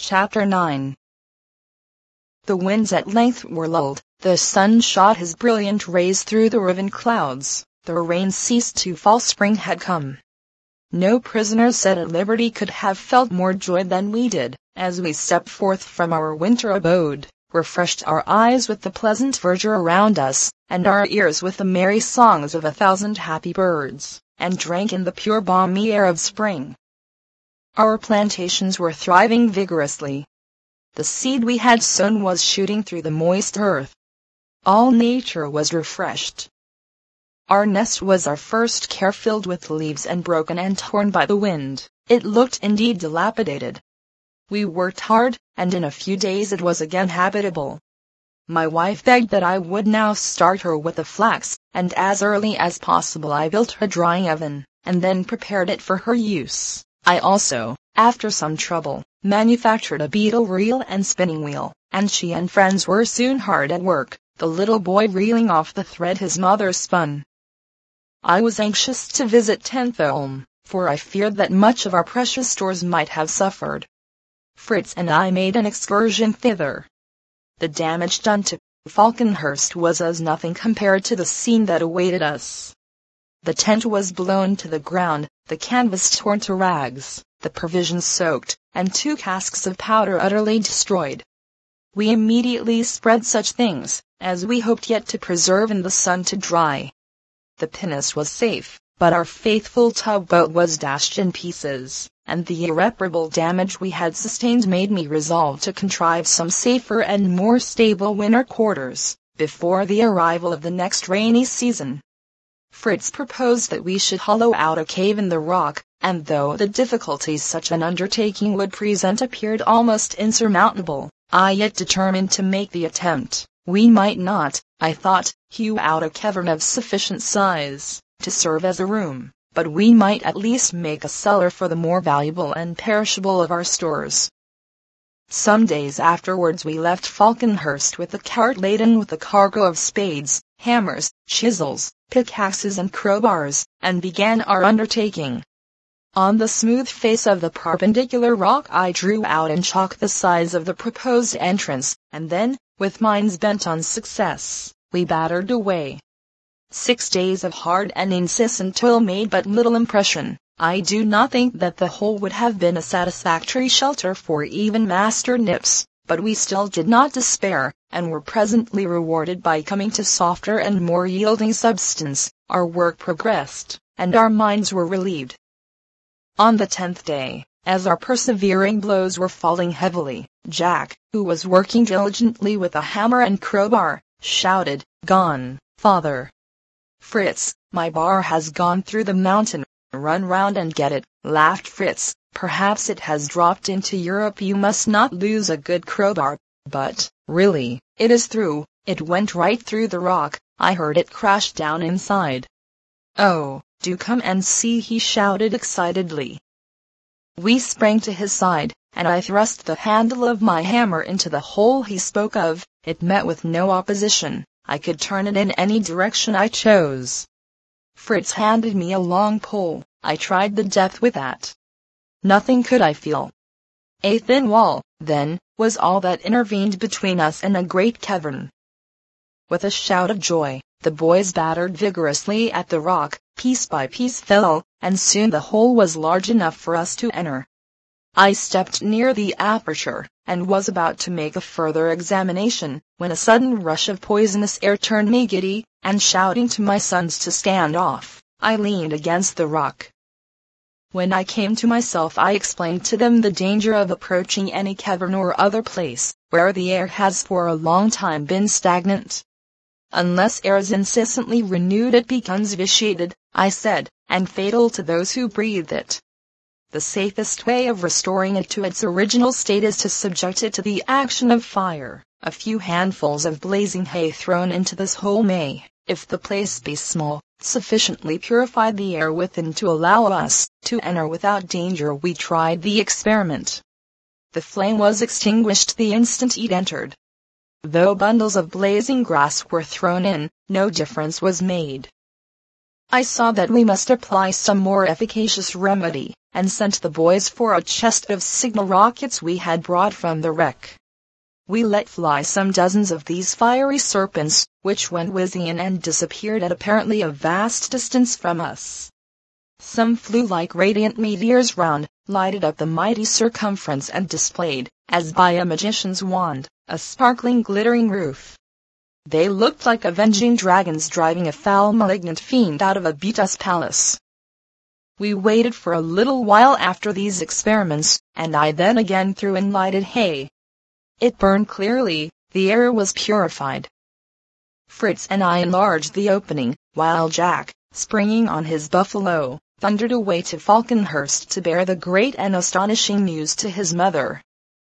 Chapter 9. The winds at length were lulled, the sun shot his brilliant rays through the riven clouds, the rain ceased to fall, spring had come. No prisoners set at liberty could have felt more joy than we did, as we stepped forth from our winter abode, refreshed our eyes with the pleasant verdure around us, and our ears with the merry songs of 1,000 happy birds, and drank in the pure balmy air of spring. Our plantations were thriving vigorously. The seed we had sown was shooting through the moist earth. All nature was refreshed. Our nest was our first care, filled with leaves and broken and torn by the wind. It looked indeed dilapidated. We worked hard, and in a few days it was again habitable. My wife begged that I would now start her with the flax, and as early as possible I built her a drying oven, and then prepared it for her use. I also, after some trouble, manufactured a beetle reel and spinning wheel, and she and friends were soon hard at work, the little boy reeling off the thread his mother spun. I was anxious to visit Tentholm, for I feared that much of our precious stores might have suffered. Fritz and I made an excursion thither. The damage done to Falconhurst was as nothing compared to the scene that awaited us. The tent was blown to the ground, the canvas torn to rags, the provisions soaked, and 2 casks of powder utterly destroyed. We immediately spread such things as we hoped yet to preserve in the sun to dry. The pinnace was safe, but our faithful tugboat was dashed in pieces, and the irreparable damage we had sustained made me resolve to contrive some safer and more stable winter quarters, before the arrival of the next rainy season. Fritz proposed that we should hollow out a cave in the rock, and though the difficulties such an undertaking would present appeared almost insurmountable, I yet determined to make the attempt. We might not, I thought, hew out a cavern of sufficient size to serve as a room, but we might at least make a cellar for the more valuable and perishable of our stores. Some days afterwards we left Falconhurst with a cart laden with a cargo of spades, hammers, chisels, pickaxes and crowbars, and began our undertaking. On the smooth face of the perpendicular rock I drew out in chalk the size of the proposed entrance, and then, with minds bent on success, we battered away. 6 days of hard and incessant toil made but little impression. I do not think that the whole would have been a satisfactory shelter for even Master Nips, but we still did not despair, and were presently rewarded by coming to softer and more yielding substance. Our work progressed, and our minds were relieved. On the 10th day, as our persevering blows were falling heavily, Jack, who was working diligently with a hammer and crowbar, shouted, "Gone, father!" "Fritz, my bar has gone through the mountain. Run round and get it," laughed Fritz. "Perhaps it has dropped into Europe. You must not lose a good crowbar." "But, really, it is through. It went right through the rock. I heard it crash down inside." "Oh, do come and see," he shouted excitedly. We sprang to his side, and I thrust the handle of my hammer into the hole he spoke of. It met with no opposition. I could turn it in any direction I chose. Fritz handed me a long pole. I tried the depth with that. Nothing could I feel. A thin wall, then, was all that intervened between us and a great cavern. With a shout of joy, the boys battered vigorously at the rock. Piece by piece fell, and soon the hole was large enough for us to enter. I stepped near the aperture, and was about to make a further examination, when a sudden rush of poisonous air turned me giddy, and shouting to my sons to stand off, I leaned against the rock. When I came to myself I explained to them the danger of approaching any cavern or other place, where the air has for a long time been stagnant. Unless air is incessantly renewed it becomes vitiated, I said, and fatal to those who breathe it. The safest way of restoring it to its original state is to subject it to the action of fire. A few handfuls of blazing hay thrown into this hole may, if the place be small, sufficiently purify the air within to allow us to enter without danger. We tried the experiment. The flame was extinguished the instant it entered. Though bundles of blazing grass were thrown in, no difference was made. I saw that we must apply some more efficacious remedy, and sent the boys for a chest of signal rockets we had brought from the wreck. We let fly some dozens of these fiery serpents, which went whizzing in and disappeared at apparently a vast distance from us. Some flew like radiant meteors round, lighted up the mighty circumference and displayed, as by a magician's wand, a sparkling glittering roof. They looked like avenging dragons driving a foul malignant fiend out of a Beatus palace. We waited for a little while after these experiments, and I then again threw in lighted hay. It burned clearly, the air was purified. Fritz and I enlarged the opening, while Jack, springing on his buffalo, thundered away to Falconhurst to bear the great and astonishing news to his mother.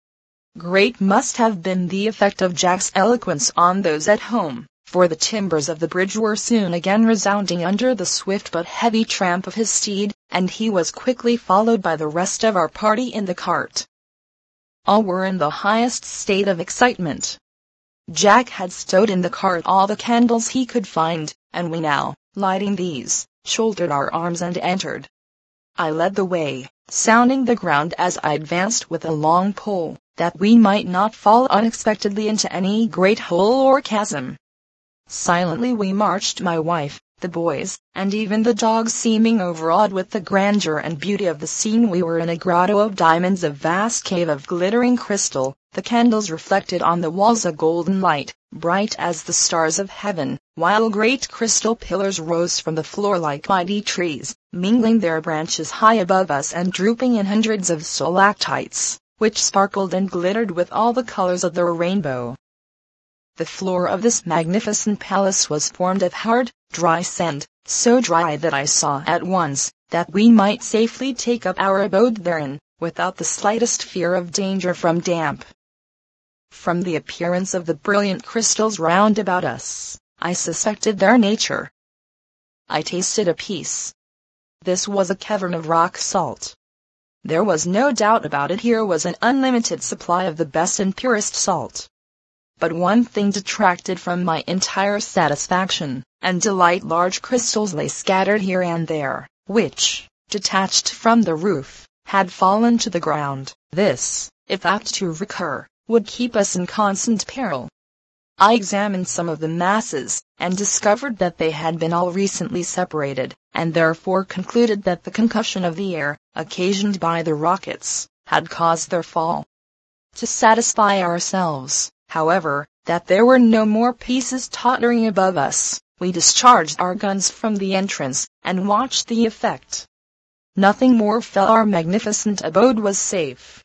Great must have been the effect of Jack's eloquence on those at home, for the timbers of the bridge were soon again resounding under the swift but heavy tramp of his steed, and he was quickly followed by the rest of our party in the cart. All were in the highest state of excitement. Jack had stowed in the cart all the candles he could find, and we now, lighting these, shouldered our arms and entered. I led the way, sounding the ground as I advanced with a long pole, that we might not fall unexpectedly into any great hole or chasm. Silently we marched, my wife, the boys, and even the dogs seeming overawed with the grandeur and beauty of the scene. We were in a grotto of diamonds, a vast cave of glittering crystal, the candles reflected on the walls a golden light, bright as the stars of heaven, while great crystal pillars rose from the floor like mighty trees, mingling their branches high above us and drooping in hundreds of stalactites, which sparkled and glittered with all the colors of the rainbow. The floor of this magnificent palace was formed of hard, dry sand, so dry that I saw at once that we might safely take up our abode therein, without the slightest fear of danger from damp. From the appearance of the brilliant crystals round about us, I suspected their nature. I tasted a piece. This was a cavern of rock salt. There was no doubt about it, here was an unlimited supply of the best and purest salt. But one thing detracted from my entire satisfaction and delight. Large crystals lay scattered here and there, which, detached from the roof, had fallen to the ground. This, if apt to recur, would keep us in constant peril. I examined some of the masses, and discovered that they had been all recently separated, and therefore concluded that the concussion of the air, occasioned by the rockets, had caused their fall. To satisfy ourselves, however, that there were no more pieces tottering above us, we discharged our guns from the entrance, and watched the effect. Nothing more fell. Our magnificent abode was safe.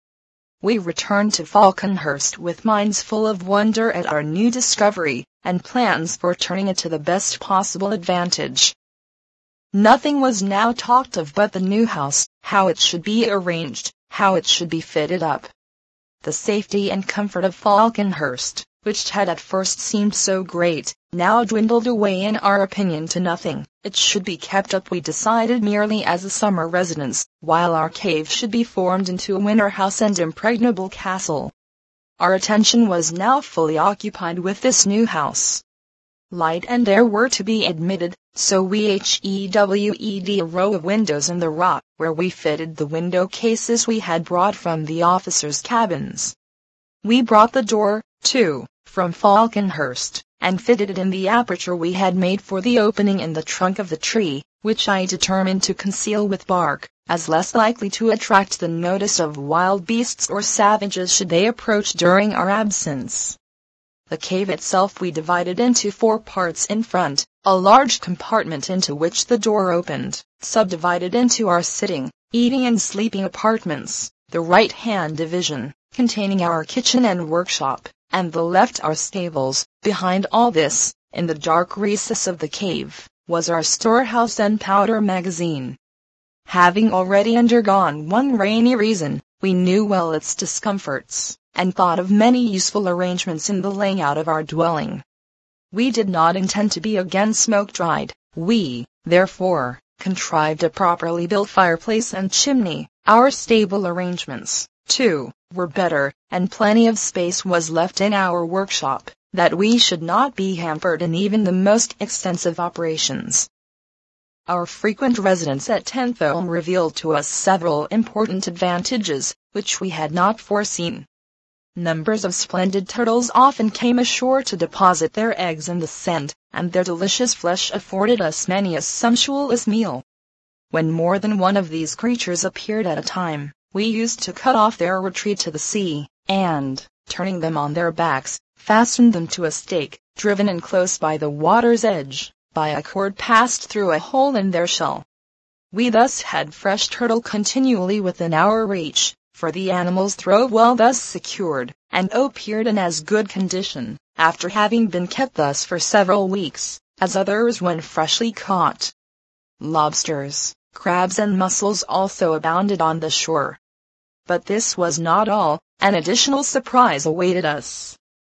We returned to Falconhurst with minds full of wonder at our new discovery, and plans for turning it to the best possible advantage. Nothing was now talked of but the new house, how it should be arranged, how it should be fitted up. The safety and comfort of Falconhurst, which had at first seemed so great, now dwindled away in our opinion to nothing. It should be kept up, we decided, merely as a summer residence, while our cave should be formed into a winter house and impregnable castle. Our attention was now fully occupied with this new house. Light and air were to be admitted, so we hewed a row of windows in the rock, where we fitted the window cases we had brought from the officers' cabins. We brought the door, too, from Falconhurst, and fitted it in the aperture we had made for the opening in the trunk of the tree, which I determined to conceal with bark, as less likely to attract the notice of wild beasts or savages should they approach during our absence. The cave itself we divided into 4 parts. In front, a large compartment into which the door opened, subdivided into our sitting, eating and sleeping apartments, the right-hand division, containing our kitchen and workshop, and the left our stables. Behind all this, in the dark recess of the cave, was our storehouse and powder magazine. Having already undergone one rainy season, we knew well its discomforts, and thought of many useful arrangements in the laying out of our dwelling. We did not intend to be again smoke-dried. We, therefore, contrived a properly built fireplace and chimney. Our stable arrangements, too, were better, and plenty of space was left in our workshop, that we should not be hampered in even the most extensive operations. Our frequent residence at Tenthulm revealed to us several important advantages, which we had not foreseen. Numbers of splendid turtles often came ashore to deposit their eggs in the sand, and their delicious flesh afforded us many a sumptuous meal. When more than one of these creatures appeared at a time, we used to cut off their retreat to the sea, and, turning them on their backs, fastened them to a stake, driven in close by the water's edge, by a cord passed through a hole in their shell. We thus had fresh turtle continually within our reach, for the animals throve well thus secured, and appeared in as good condition, after having been kept thus for several weeks, as others when freshly caught. Lobsters, crabs and mussels also abounded on the shore. But this was not all, an additional surprise awaited us.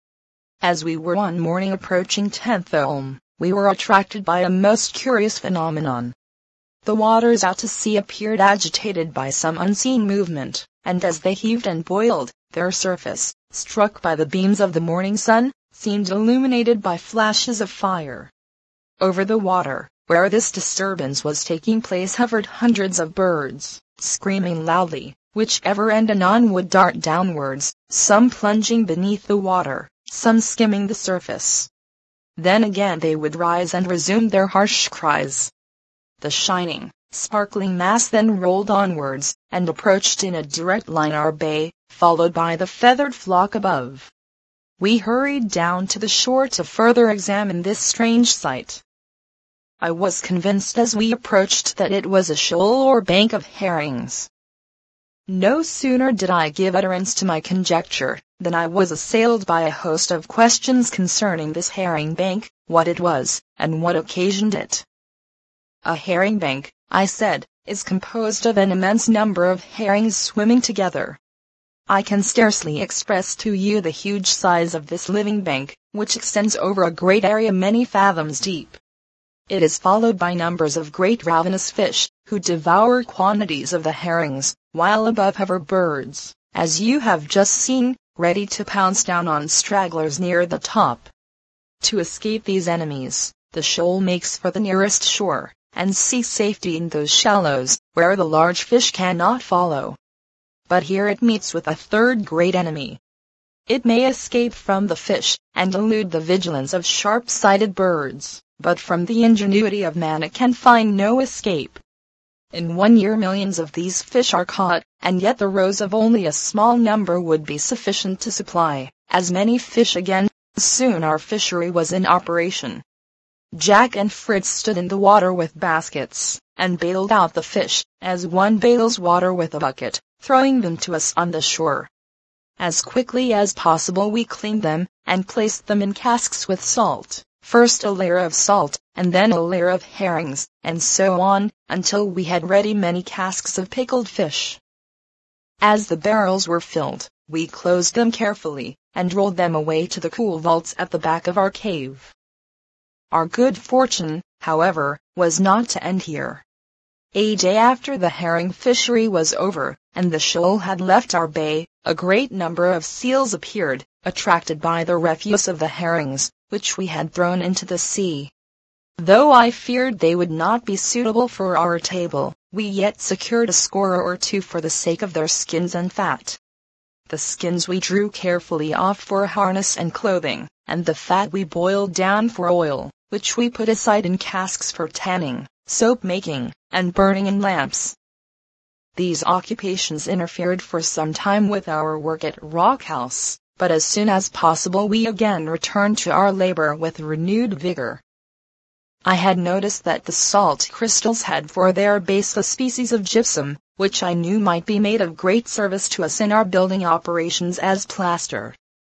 As we were one morning approaching Tenthulm, we were attracted by a most curious phenomenon. The waters out to sea appeared agitated by some unseen movement, and as they heaved and boiled, their surface, struck by the beams of the morning sun, seemed illuminated by flashes of fire. Over the water, where this disturbance was taking place, hovered hundreds of birds, screaming loudly, which ever and anon would dart downwards, some plunging beneath the water, some skimming the surface. Then again they would rise and resume their harsh cries. The shining, sparkling mass then rolled onwards, and approached in a direct line our bay, followed by the feathered flock above. We hurried down to the shore to further examine this strange sight. I was convinced as we approached that it was a shoal or bank of herrings. No sooner did I give utterance to my conjecture, than I was assailed by a host of questions concerning this herring bank, what it was, and what occasioned it. A herring bank, I said, is composed of an immense number of herrings swimming together. I can scarcely express to you the huge size of this living bank, which extends over a great area many fathoms deep. It is followed by numbers of great ravenous fish, who devour quantities of the herrings, while above hover birds, as you have just seen, ready to pounce down on stragglers near the top. To escape these enemies, the shoal makes for the nearest shore, and seeks safety in those shallows, where the large fish cannot follow. But here it meets with a third great enemy. It may escape from the fish, and elude the vigilance of sharp-sighted birds, but from the ingenuity of man it can find no escape. In 1 year millions of these fish are caught, and yet the roes of only a small number would be sufficient to supply as many fish again. Soon our fishery was in operation. Jack and Fritz stood in the water with baskets, and bailed out the fish, as one bails water with a bucket, throwing them to us on the shore. As quickly as possible we cleaned them, and placed them in casks with salt, first a layer of salt, and then a layer of herrings, and so on, until we had ready many casks of pickled fish. As the barrels were filled, we closed them carefully, and rolled them away to the cool vaults at the back of our cave. Our good fortune, however, was not to end here. A day after the herring fishery was over, and the shoal had left our bay, a great number of seals appeared, attracted by the refuse of the herrings, which we had thrown into the sea. Though I feared they would not be suitable for our table, we yet secured a score or two for the sake of their skins and fat. The skins we drew carefully off for harness and clothing, and the fat we boiled down for oil, which we put aside in casks for tanning, soap making, and burning in lamps. These occupations interfered for some time with our work at Rock House, but as soon as possible we again returned to our labor with renewed vigor. I had noticed that the salt crystals had for their base a species of gypsum, which I knew might be made of great service to us in our building operations as plaster.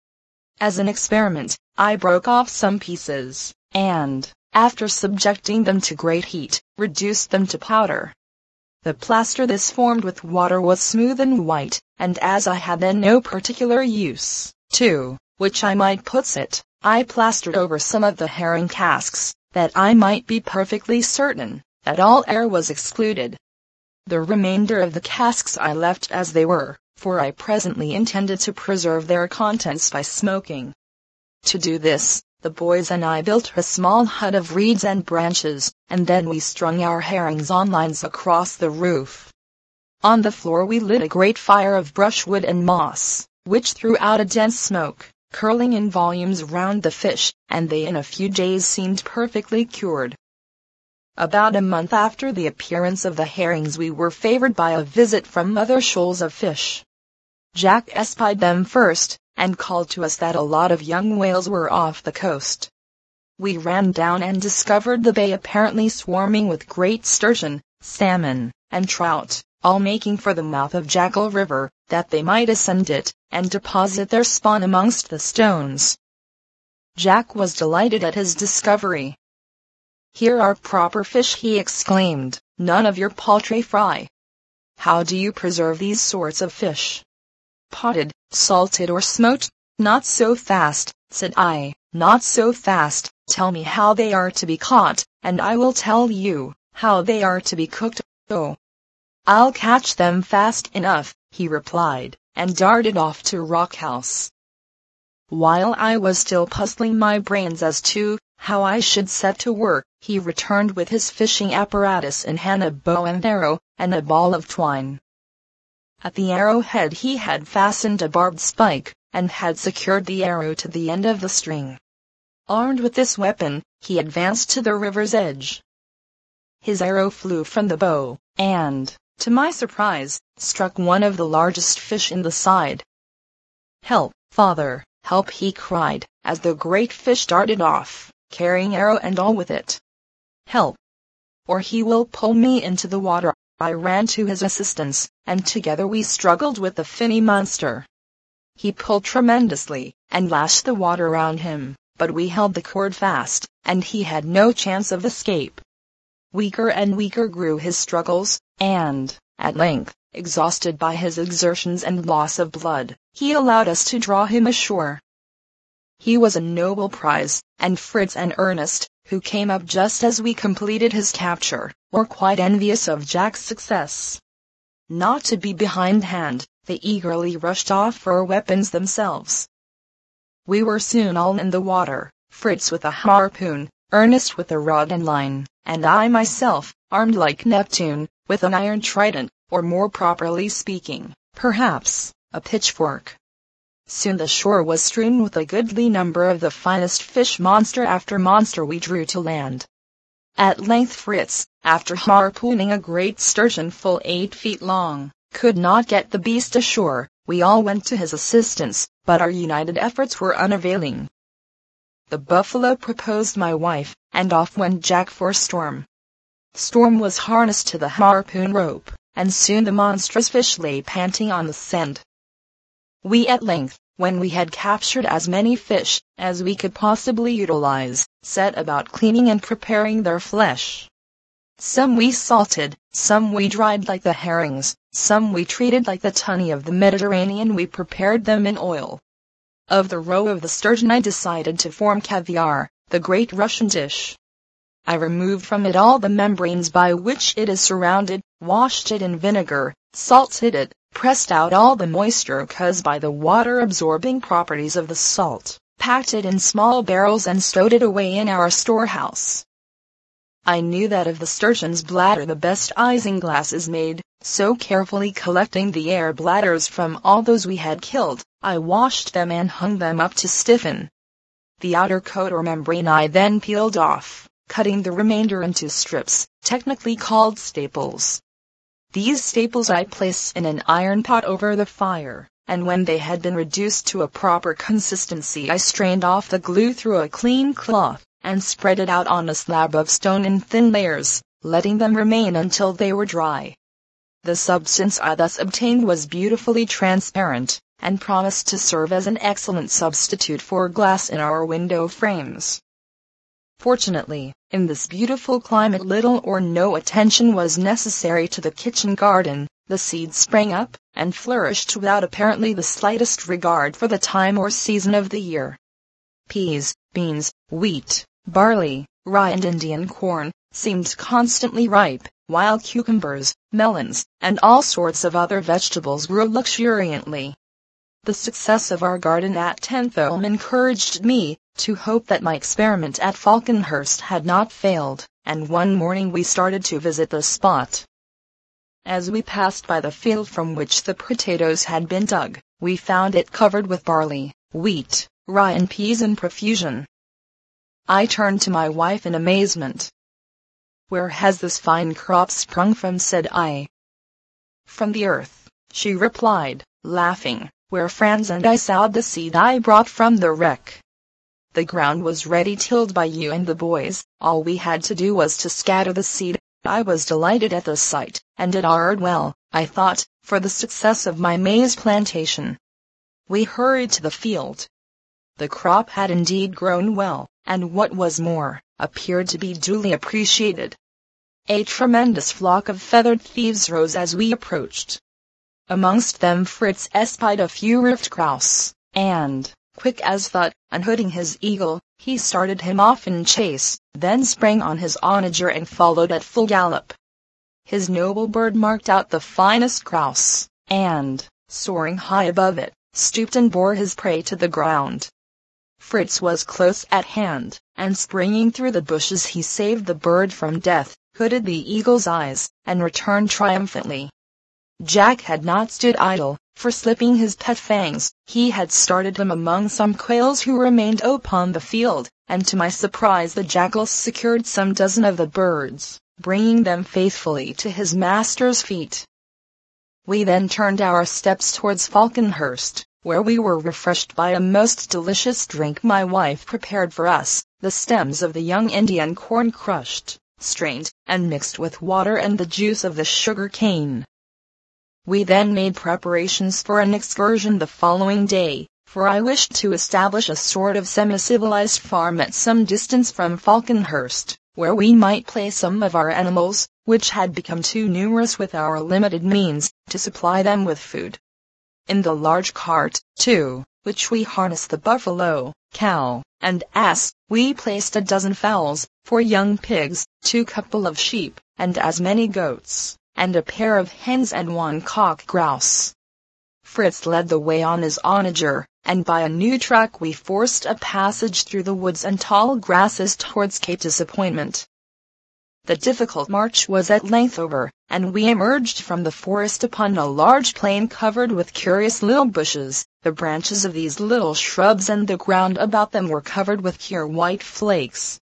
As an experiment, I broke off some pieces, and, after subjecting them to great heat, reduced them to powder. The plaster this formed with water was smooth and white, and as I had then no particular use, to which I might put it, I plastered over some of the herring casks, that I might be perfectly certain that all air was excluded. The remainder of the casks I left as they were, for I presently intended to preserve their contents by smoking. To do this, the boys and I built a small hut of reeds and branches, and then we strung our herrings on lines across the roof. On the floor we lit a great fire of brushwood and moss, which threw out a dense smoke, curling in volumes round the fish, and they in a few days seemed perfectly cured. About a month after the appearance of the herrings we were favored by a visit from other shoals of fish. Jack espied them first, and called to us that a lot of young whales were off the coast. We ran down and discovered the bay apparently swarming with great sturgeon, salmon, and trout, all making for the mouth of Jackal River, that they might ascend it, and deposit their spawn amongst the stones. Jack was delighted at his discovery. "Here are proper fish," he exclaimed, "none of your paltry fry. How do you preserve these sorts of fish?" "Potted, salted or smoked." "Not so fast," said I, "not so fast. Tell me how they are to be caught, and I will tell you how they are to be cooked." "Oh, I'll catch them fast enough," he replied, and darted off to Rock House. While I was still puzzling my brains as to how I should set to work, he returned with his fishing apparatus in hand, a bow and arrow, and a ball of twine. At the arrowhead he had fastened a barbed spike, and had secured the arrow to the end of the string. Armed with this weapon, he advanced to the river's edge. His arrow flew from the bow, and, to my surprise, struck one of the largest fish in the side. "Help, father, help!" he cried, as the great fish darted off, carrying arrow and all with it. "Help, or he will pull me into the water." I ran to his assistance, and together we struggled with the finny monster. He pulled tremendously, and lashed the water round him, but we held the cord fast, and he had no chance of escape. Weaker and weaker grew his struggles, and, at length, exhausted by his exertions and loss of blood, he allowed us to draw him ashore. He was a noble prize, and Fritz and Ernest, who came up just as we completed his capture, were quite envious of Jack's success. Not to be behindhand, they eagerly rushed off for weapons themselves. We were soon all in the water, Fritz with a harpoon, Ernest with a rod and line, and I myself, armed like Neptune, with an iron trident, or more properly speaking, perhaps, a pitchfork. Soon the shore was strewn with a goodly number of the finest fish. Monster after monster we drew to land. At length Fritz, after harpooning a great sturgeon full 8 feet long, could not get the beast ashore. We all went to his assistance, but our united efforts were unavailing. The buffalo proposed my wife, and off went Jack for Storm. Storm was harnessed to the harpoon rope, and soon the monstrous fish lay panting on the sand. We at length, when we had captured as many fish as we could possibly utilize, set about cleaning and preparing their flesh. Some we salted, some we dried like the herrings, some we treated like the tunny of the Mediterranean. We prepared them in oil. Of the roe of the sturgeon I decided to form caviar, the great Russian dish. I removed from it all the membranes by which it is surrounded, washed it in vinegar, salted it, pressed out all the moisture caused by the water-absorbing properties of the salt, packed it in small barrels and stowed it away in our storehouse. I knew that of the sturgeon's bladder the best isinglass is made, so carefully collecting the air bladders from all those we had killed, I washed them and hung them up to stiffen. The outer coat or membrane I then peeled off, cutting the remainder into strips, technically called staples. These staples I placed in an iron pot over the fire, and when they had been reduced to a proper consistency I strained off the glue through a clean cloth, and spread it out on a slab of stone in thin layers, letting them remain until they were dry. The substance I thus obtained was beautifully transparent, and promised to serve as an excellent substitute for glass in our window frames. Fortunately, in this beautiful climate little or no attention was necessary to the kitchen garden. The seeds sprang up, and flourished without apparently the slightest regard for the time or season of the year. Peas, beans, wheat, barley, rye and Indian corn seemed constantly ripe, while cucumbers, melons, and all sorts of other vegetables grew luxuriantly. The success of our garden at Tenthulm encouraged me to hope that my experiment at Falconhurst had not failed, and one morning we started to visit the spot. As we passed by the field from which the potatoes had been dug, we found it covered with barley, wheat, rye and peas in profusion. I turned to my wife in amazement. "Where has this fine crop sprung from?" said I. "From the earth," she replied, laughing, "where Franz and I sowed the seed I brought from the wreck. The ground was ready tilled by you and the boys, all we had to do was to scatter the seed." I was delighted at the sight, and it augured well, I thought, for the success of my maize plantation. We hurried to the field. The crop had indeed grown well, and what was more, appeared to be duly appreciated. A tremendous flock of feathered thieves rose as we approached. Amongst them Fritz espied a few ruffed grouse, and, quick as thought, unhooding his eagle, he started him off in chase, then sprang on his onager and followed at full gallop. His noble bird marked out the finest grouse, and, soaring high above it, stooped and bore his prey to the ground. Fritz was close at hand, and springing through the bushes he saved the bird from death, hooded the eagle's eyes, and returned triumphantly. Jack had not stood idle, for slipping his pet fangs, he had started him among some quails who remained upon the field, and to my surprise the jackal secured some dozen of the birds, bringing them faithfully to his master's feet. We then turned our steps towards Falconhurst, where we were refreshed by a most delicious drink my wife prepared for us, the stems of the young Indian corn crushed, strained, and mixed with water and the juice of the sugar cane. We then made preparations for an excursion the following day, for I wished to establish a sort of semi-civilized farm at some distance from Falconhurst, where we might place some of our animals, which had become too numerous with our limited means, to supply them with food. In the large cart, too, which we harnessed the buffalo, cow, and ass, we placed a dozen fowls, 4 young pigs, 2 couple of sheep, and as many goats, and a pair of hens and 1 cock grouse. Fritz led the way on his onager, and by a new track we forced a passage through the woods and tall grasses towards Cape Disappointment. The difficult march was at length over, and we emerged from the forest upon a large plain covered with curious little bushes. The branches of these little shrubs and the ground about them were covered with pure white flakes.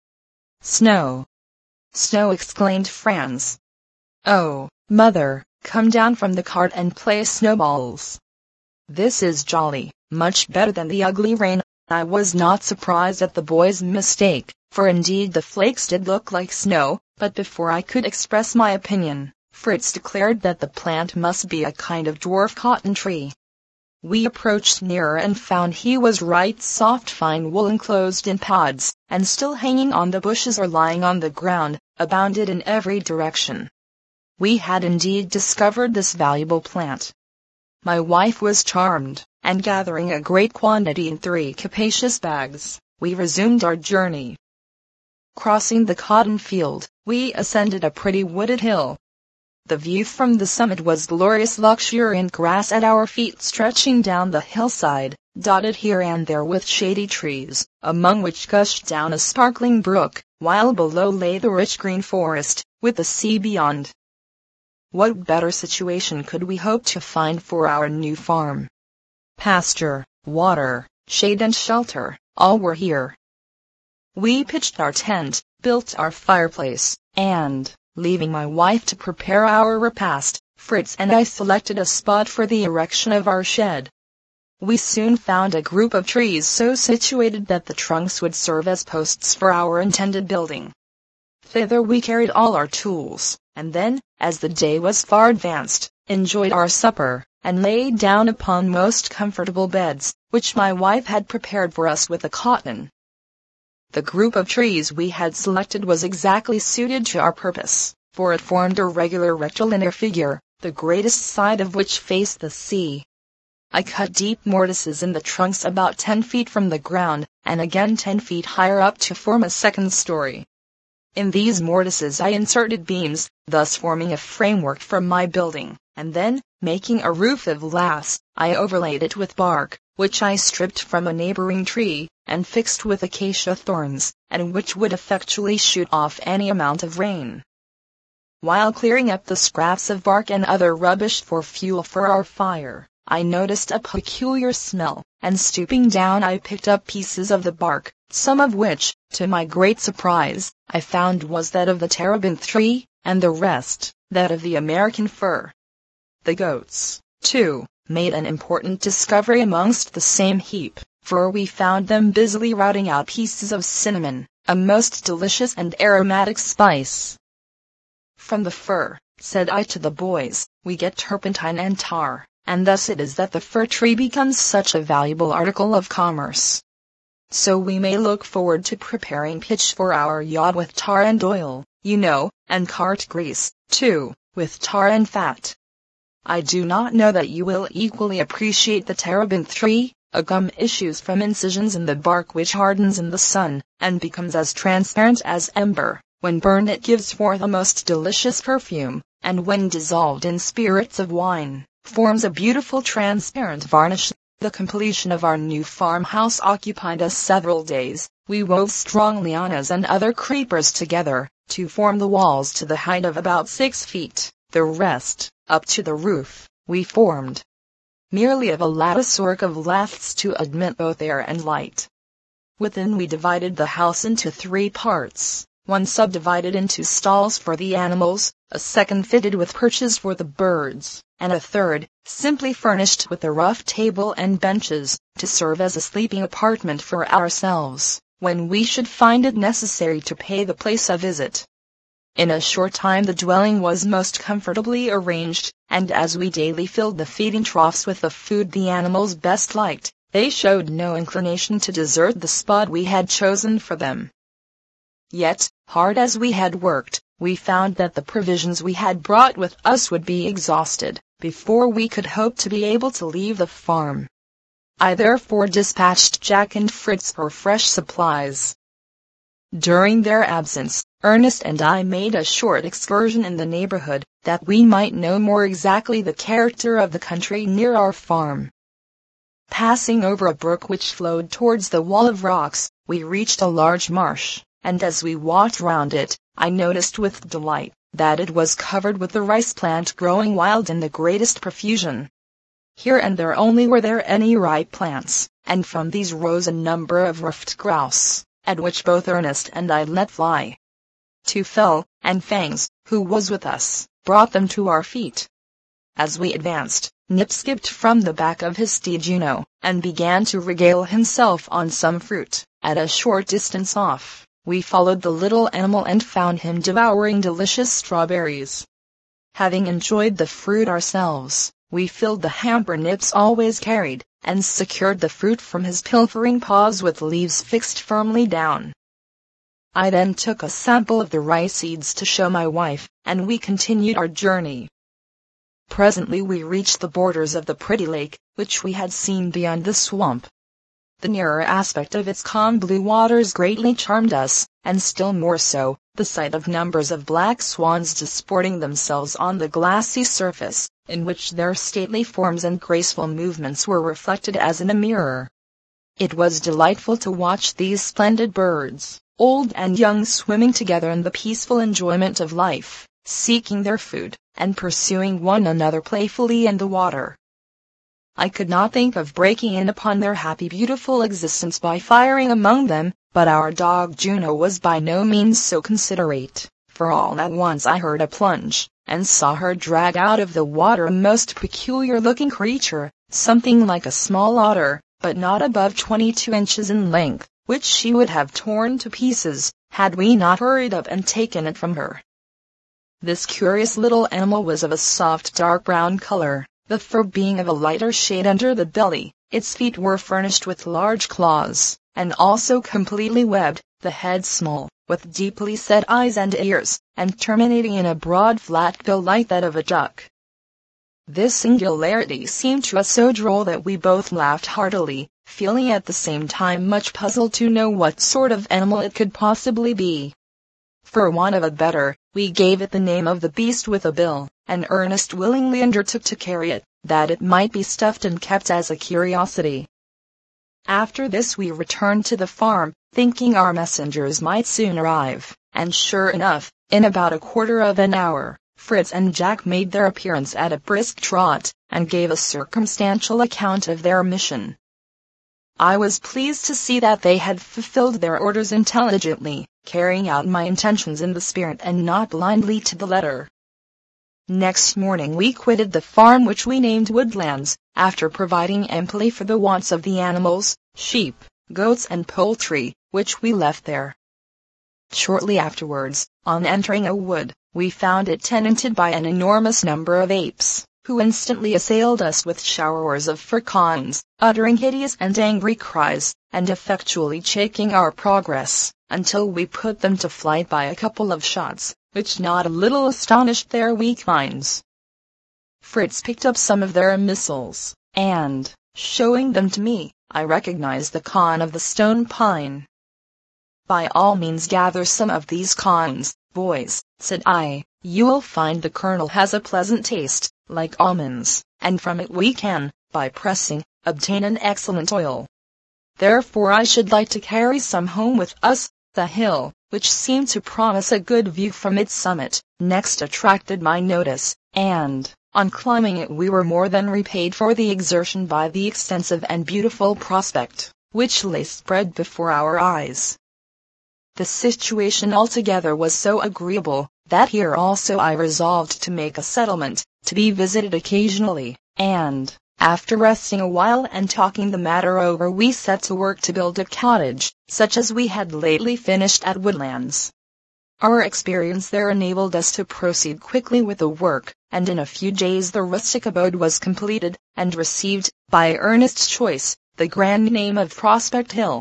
"Snow! Snow!" exclaimed Franz. "Oh, mother, come down from the cart and play snowballs. This is jolly, much better than the ugly rain." I was not surprised at the boy's mistake, for indeed the flakes did look like snow, but before I could express my opinion, Fritz declared that the plant must be a kind of dwarf cotton tree. We approached nearer and found he was right soft fine wool enclosed in pods, and still hanging on the bushes or lying on the ground, abounded in every direction. We had indeed discovered this valuable plant. My wife was charmed, and gathering a great quantity in 3 capacious bags, we resumed our journey. Crossing the cotton field, we ascended a pretty wooded hill. The view from the summit was glorious, luxuriant grass at our feet stretching down the hillside, dotted here and there with shady trees, among which gushed down a sparkling brook, while below lay the rich green forest, with the sea beyond. What better situation could we hope to find for our new farm? Pasture, water, shade and shelter, all were here. We pitched our tent, built our fireplace, and, leaving my wife to prepare our repast, Fritz and I selected a spot for the erection of our shed. We soon found a group of trees so situated that the trunks would serve as posts for our intended building. Thither we carried all our tools, and then, as the day was far advanced, enjoyed our supper, and lay down upon most comfortable beds, which my wife had prepared for us with a cotton. The group of trees we had selected was exactly suited to our purpose, for it formed a regular rectilinear figure, the greatest side of which faced the sea. I cut deep mortises in the trunks about 10 feet from the ground, and again 10 feet higher up to form a second story. In these mortises I inserted beams, thus forming a framework for my building, and then, making a roof of laths, I overlaid it with bark, which I stripped from a neighboring tree, and fixed with acacia thorns, and which would effectually shoot off any amount of rain. While clearing up the scraps of bark and other rubbish for fuel for our fire, I noticed a peculiar smell, and stooping down I picked up pieces of the bark, some of which, to my great surprise, I found was that of the terebinth tree, and the rest, that of the American fir. The goats, too, made an important discovery amongst the same heap, for we found them busily routing out pieces of cinnamon, a most delicious and aromatic spice. From the fir, said I to the boys, we get turpentine and tar, and thus it is that the fir tree becomes such a valuable article of commerce. So we may look forward to preparing pitch for our yacht with tar and oil, you know, and cart grease, too, with tar and fat. I do not know that you will equally appreciate the terebinth tree. A gum issues from incisions in the bark which hardens in the sun, and becomes as transparent as ember. When burned it gives forth a most delicious perfume, and when dissolved in spirits of wine, forms a beautiful transparent varnish. The completion of our new farmhouse occupied us several days. We wove strong lianas and other creepers together, to form the walls to the height of about 6 feet, the rest, up to the roof, we formed merely of a latticework of laths to admit both air and light. Within we divided the house into 3 parts. One subdivided into stalls for the animals, a second fitted with perches for the birds, and a third, simply furnished with a rough table and benches, to serve as a sleeping apartment for ourselves, when we should find it necessary to pay the place a visit. In a short time the dwelling was most comfortably arranged, and as we daily filled the feeding troughs with the food the animals best liked, they showed no inclination to desert the spot we had chosen for them. Yet, hard as we had worked, we found that the provisions we had brought with us would be exhausted, before we could hope to be able to leave the farm. I therefore dispatched Jack and Fritz for fresh supplies. During their absence, Ernest and I made a short excursion in the neighborhood, that we might know more exactly the character of the country near our farm. Passing over a brook which flowed towards the wall of rocks, we reached a large marsh, and as we walked round it, I noticed with delight that it was covered with the rice plant growing wild in the greatest profusion. Here and there only were there any ripe plants, and from these rose a number of ruffed grouse, at which both Ernest and I let fly. Tufel, and Fangs, who was with us, brought them to our feet. As we advanced, Nip skipped from the back of his steed Juno, and began to regale himself on some fruit. At a short distance off, we followed the little animal and found him devouring delicious strawberries. Having enjoyed the fruit ourselves, we filled the hamper Nips always carried, and secured the fruit from his pilfering paws with leaves fixed firmly down. I then took a sample of the rice seeds to show my wife, and we continued our journey. Presently we reached the borders of the pretty lake, which we had seen beyond the swamp. The nearer aspect of its calm blue waters greatly charmed us, and still more so, the sight of numbers of black swans disporting themselves on the glassy surface, in which their stately forms and graceful movements were reflected as in a mirror. It was delightful to watch these splendid birds, old and young, swimming together in the peaceful enjoyment of life, seeking their food, and pursuing one another playfully in the water. I could not think of breaking in upon their happy beautiful existence by firing among them, but our dog Juno was by no means so considerate, for all at once I heard a plunge, and saw her drag out of the water a most peculiar-looking creature, something like a small otter, but not above 22 inches in length, which she would have torn to pieces, had we not hurried up and taken it from her. This curious little animal was of a soft dark brown color, the fur being of a lighter shade under the belly. Its feet were furnished with large claws, and also completely webbed, the head small, with deeply set eyes and ears, and terminating in a broad flat bill like that of a duck. This singularity seemed to us so droll that we both laughed heartily, feeling at the same time much puzzled to know what sort of animal it could possibly be. For want of a better, we gave it the name of the beast with a bill, and Ernest willingly undertook to carry it, that it might be stuffed and kept as a curiosity. After this we returned to the farm, thinking our messengers might soon arrive, and sure enough, in about a quarter of an hour, Fritz and Jack made their appearance at a brisk trot, and gave a circumstantial account of their mission. I was pleased to see that they had fulfilled their orders intelligently, carrying out my intentions in the spirit and not blindly to the letter. Next morning we quitted the farm which we named Woodlands, after providing amply for the wants of the animals, sheep, goats and poultry, which we left there. Shortly afterwards, on entering a wood, we found it tenanted by an enormous number of apes, who instantly assailed us with showers of furcons, uttering hideous and angry cries, and effectually checking our progress, until we put them to flight by a couple of shots, which not a little astonished their weak minds. Fritz picked up some of their missiles, and, showing them to me, I recognized the con of the stone pine. "By all means gather some of these cons, boys," said I. "You will find the kernel has a pleasant taste, like almonds, and from it we can, by pressing, obtain an excellent oil. Therefore I should like to carry some home with us." The hill, which seemed to promise a good view from its summit, next attracted my notice, and, on climbing it we were more than repaid for the exertion by the extensive and beautiful prospect, which lay spread before our eyes. The situation altogether was so agreeable, that here also I resolved to make a settlement, to be visited occasionally, and, after resting a while and talking the matter over, we set to work to build a cottage, such as we had lately finished at Woodlands. Our experience there enabled us to proceed quickly with the work, and in a few days the rustic abode was completed, and received, by Ernest's choice, the grand name of Prospect Hill.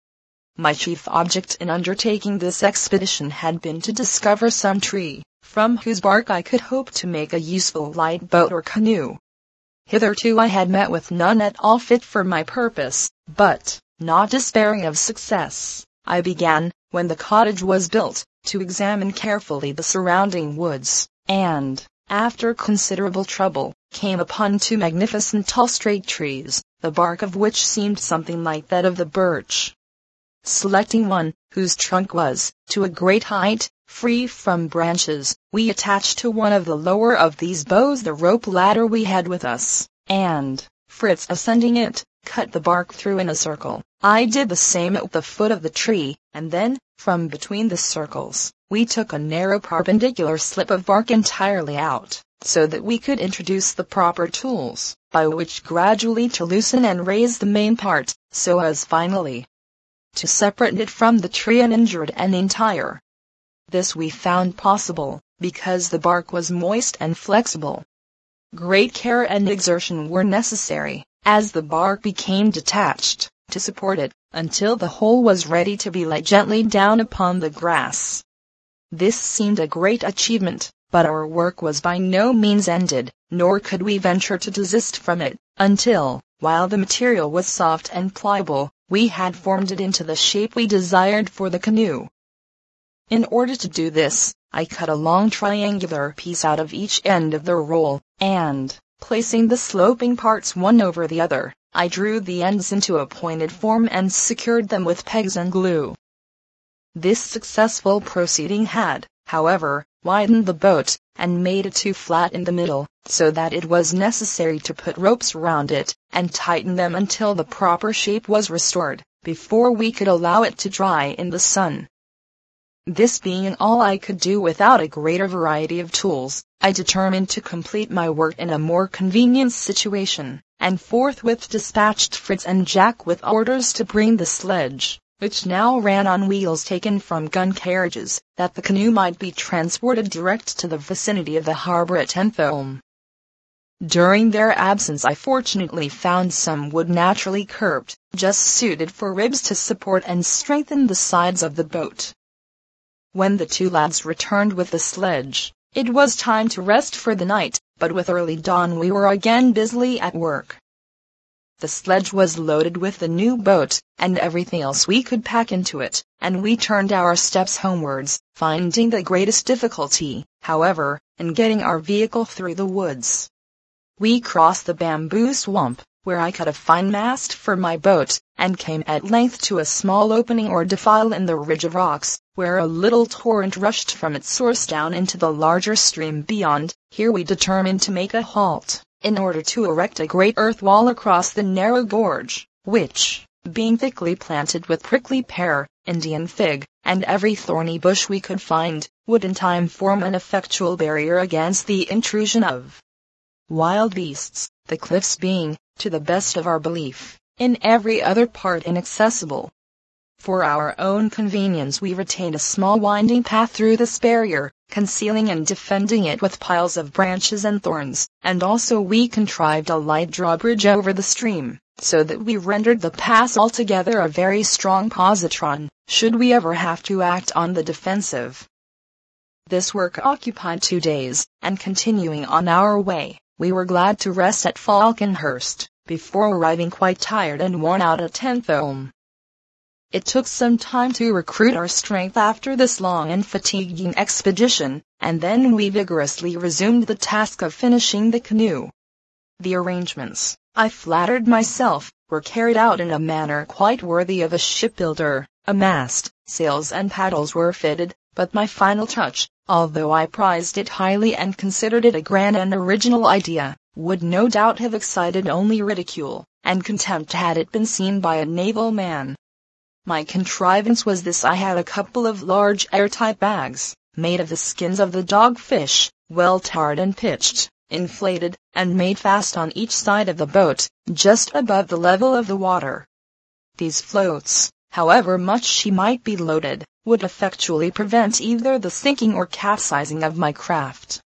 My chief object in undertaking this expedition had been to discover some tree, from whose bark I could hope to make a useful light boat or canoe. Hitherto I had met with none at all fit for my purpose, but, not despairing of success, I began, when the cottage was built, to examine carefully the surrounding woods, and, after considerable trouble, came upon two magnificent tall straight trees, the bark of which seemed something like that of the birch. Selecting one, whose trunk was, to a great height, free from branches, we attached to one of the lower of these boughs the rope ladder we had with us, and, Fritz ascending it, cut the bark through in a circle. I did the same at the foot of the tree, and then, from between the circles, we took a narrow perpendicular slip of bark entirely out, so that we could introduce the proper tools, by which gradually to loosen and raise the main part, so as finally to separate it from the tree uninjured and entire. This we found possible, because the bark was moist and flexible. Great care and exertion were necessary, as the bark became detached, to support it, until the whole was ready to be laid gently down upon the grass. This seemed a great achievement, but our work was by no means ended, nor could we venture to desist from it, until, while the material was soft and pliable, we had formed it into the shape we desired for the canoe. In order to do this, I cut a long triangular piece out of each end of the roll, and, placing the sloping parts one over the other, I drew the ends into a pointed form and secured them with pegs and glue. This successful proceeding had, however, widened the boat, and made it too flat in the middle, so that it was necessary to put ropes round it, and tighten them until the proper shape was restored, before we could allow it to dry in the sun. This being all I could do without a greater variety of tools, I determined to complete my work in a more convenient situation, and forthwith dispatched Fritz and Jack with orders to bring the sledge, which now ran on wheels taken from gun carriages, that the canoe might be transported direct to the vicinity of the harbor at Enthholm. During their absence I fortunately found some wood naturally curved, just suited for ribs to support and strengthen the sides of the boat. When the two lads returned with the sledge, it was time to rest for the night, but with early dawn we were again busily at work. The sledge was loaded with the new boat, and everything else we could pack into it, and we turned our steps homewards, finding the greatest difficulty, however, in getting our vehicle through the woods. We crossed the bamboo swamp, where I cut a fine mast for my boat, and came at length to a small opening or defile in the ridge of rocks, where a little torrent rushed from its source down into the larger stream beyond. Here we determined to make a halt, in order to erect a great earth wall across the narrow gorge, which, being thickly planted with prickly pear, Indian fig, and every thorny bush we could find, would in time form an effectual barrier against the intrusion of wild beasts, the cliffs being, to the best of our belief, in every other part inaccessible. For our own convenience we retained a small winding path through this barrier, concealing and defending it with piles of branches and thorns, and also we contrived a light drawbridge over the stream, so that we rendered the pass altogether a very strong positron, should we ever have to act on the defensive. This work occupied 2 days, and continuing on our way, we were glad to rest at Falconhurst, before arriving quite tired and worn out at Tenthulm. It took some time to recruit our strength after this long and fatiguing expedition, and then we vigorously resumed the task of finishing the canoe. The arrangements, I flattered myself, were carried out in a manner quite worthy of a shipbuilder. A mast, sails and paddles were fitted, but my final touch, although I prized it highly and considered it a grand and original idea, would no doubt have excited only ridicule and contempt had it been seen by a naval man. My contrivance was this: I had a couple of large airtight bags, made of the skins of the dogfish, well tarred and pitched, inflated, and made fast on each side of the boat, just above the level of the water. These floats, however much she might be loaded, would effectually prevent either the sinking or capsizing of my craft.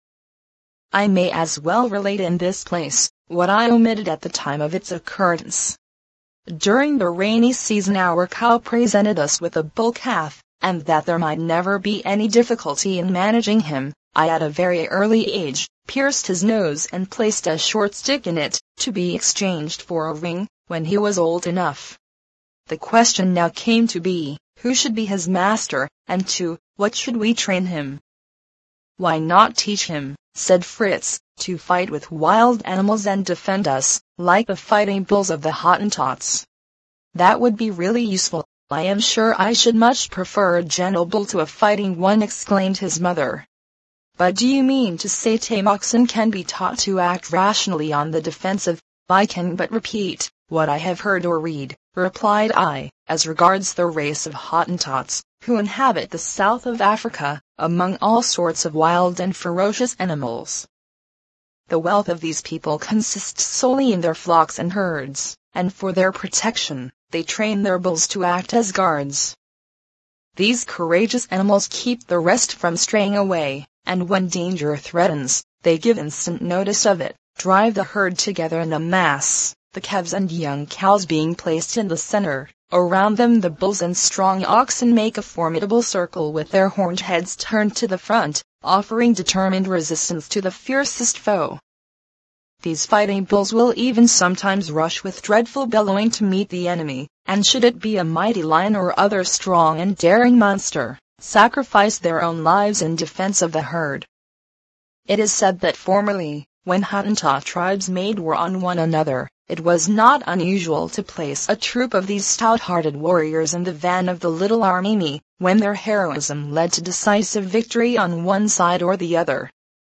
I may as well relate in this place what I omitted at the time of its occurrence. During the rainy season our cow presented us with a bull calf, and that there might never be any difficulty in managing him, I at a very early age pierced his nose and placed a short stick in it, to be exchanged for a ring, when he was old enough. The question now came to be, who should be his master, and to what should we train him? Why not teach him, said Fritz, to fight with wild animals and defend us, like the fighting bulls of the Hottentots. That would be really useful. I am sure I should much prefer a gentle bull to a fighting one, exclaimed his mother. But do you mean to say tame oxen can be taught to act rationally on the defensive? I can but repeat what I have heard or read, replied I, as regards the race of Hottentots, who inhabit the south of Africa, among all sorts of wild and ferocious animals. The wealth of these people consists solely in their flocks and herds, and for their protection, they train their bulls to act as guards. These courageous animals keep the rest from straying away, and when danger threatens, they give instant notice of it, drive the herd together in a mass, the calves and young cows being placed in the center. Around them the bulls and strong oxen make a formidable circle with their horned heads turned to the front, offering determined resistance to the fiercest foe. These fighting bulls will even sometimes rush with dreadful bellowing to meet the enemy, and should it be a mighty lion or other strong and daring monster, sacrifice their own lives in defense of the herd. It is said that formerly, when Hottentot tribes made war on one another, it was not unusual to place a troop of these stout-hearted warriors in the van of the little army, when their heroism led to decisive victory on one side or the other.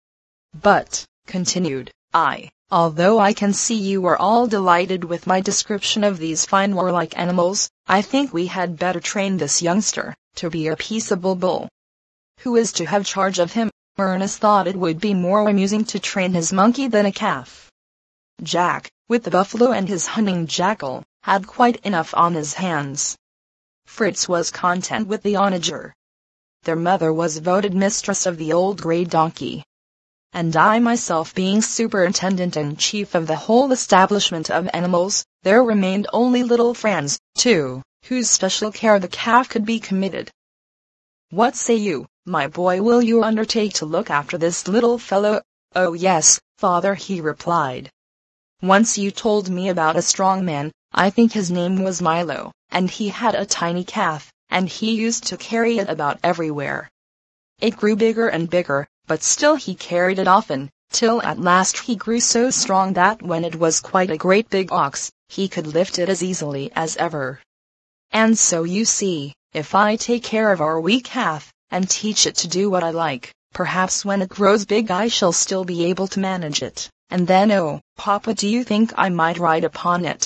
But, continued I, although I can see you are all delighted with my description of these fine warlike animals, I think we had better train this youngster to be a peaceable bull. Who is to have charge of him? Ernest thought it would be more amusing to train his monkey than a calf. Jack, with the buffalo and his hunting jackal, had quite enough on his hands. Fritz was content with the onager. Their mother was voted mistress of the old grey donkey. And I myself being superintendent and chief of the whole establishment of animals, there remained only little Franz, to whose special care the calf could be committed. What say you, my boy, will you undertake to look after this little fellow? Oh yes, father, he replied. Once you told me about a strong man, I think his name was Milo, and he had a tiny calf, and he used to carry it about everywhere. It grew bigger and bigger, but still he carried it often, till at last he grew so strong that when it was quite a great big ox, he could lift it as easily as ever. And so you see, if I take care of our wee calf, and teach it to do what I like, perhaps when it grows big I shall still be able to manage it, and then oh, Papa, do you think I might ride upon it?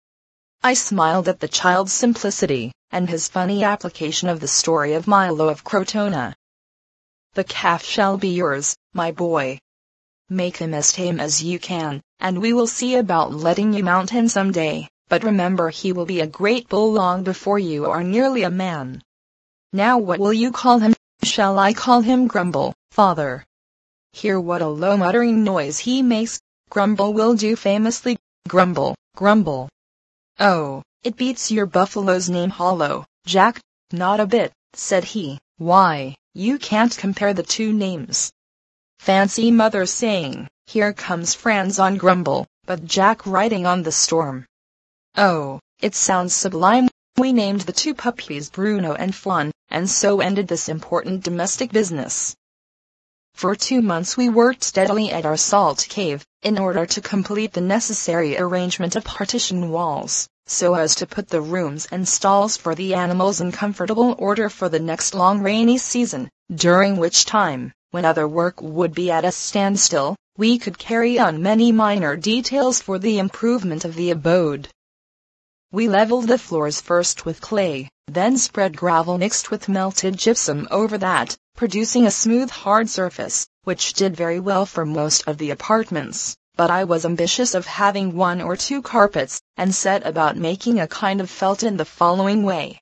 I smiled at the child's simplicity, and his funny application of the story of Milo of Crotona. The calf shall be yours, my boy. Make him as tame as you can, and we will see about letting you mount him some day, but remember he will be a great bull long before you are nearly a man. Now what will you call him? Shall I call him Grumble, father? Hear what a low muttering noise he makes. Grumble will do famously. Grumble, grumble. Oh, it beats your buffalo's name hollow, Jack. Not a bit, said he. Why, you can't compare the two names. Fancy mother saying, here comes Franz on Grumble, but Jack riding on the Storm. Oh, it sounds sublime. We named the two puppies Bruno and Fawn, and so ended this important domestic business. For 2 months we worked steadily at our salt cave, in order to complete the necessary arrangement of partition walls, so as to put the rooms and stalls for the animals in comfortable order for the next long rainy season, during which time, when other work would be at a standstill, we could carry on many minor details for the improvement of the abode. We leveled the floors first with clay, then spread gravel mixed with melted gypsum over that, producing a smooth hard surface, which did very well for most of the apartments, but I was ambitious of having 1 or 2 carpets, and set about making a kind of felt in the following way.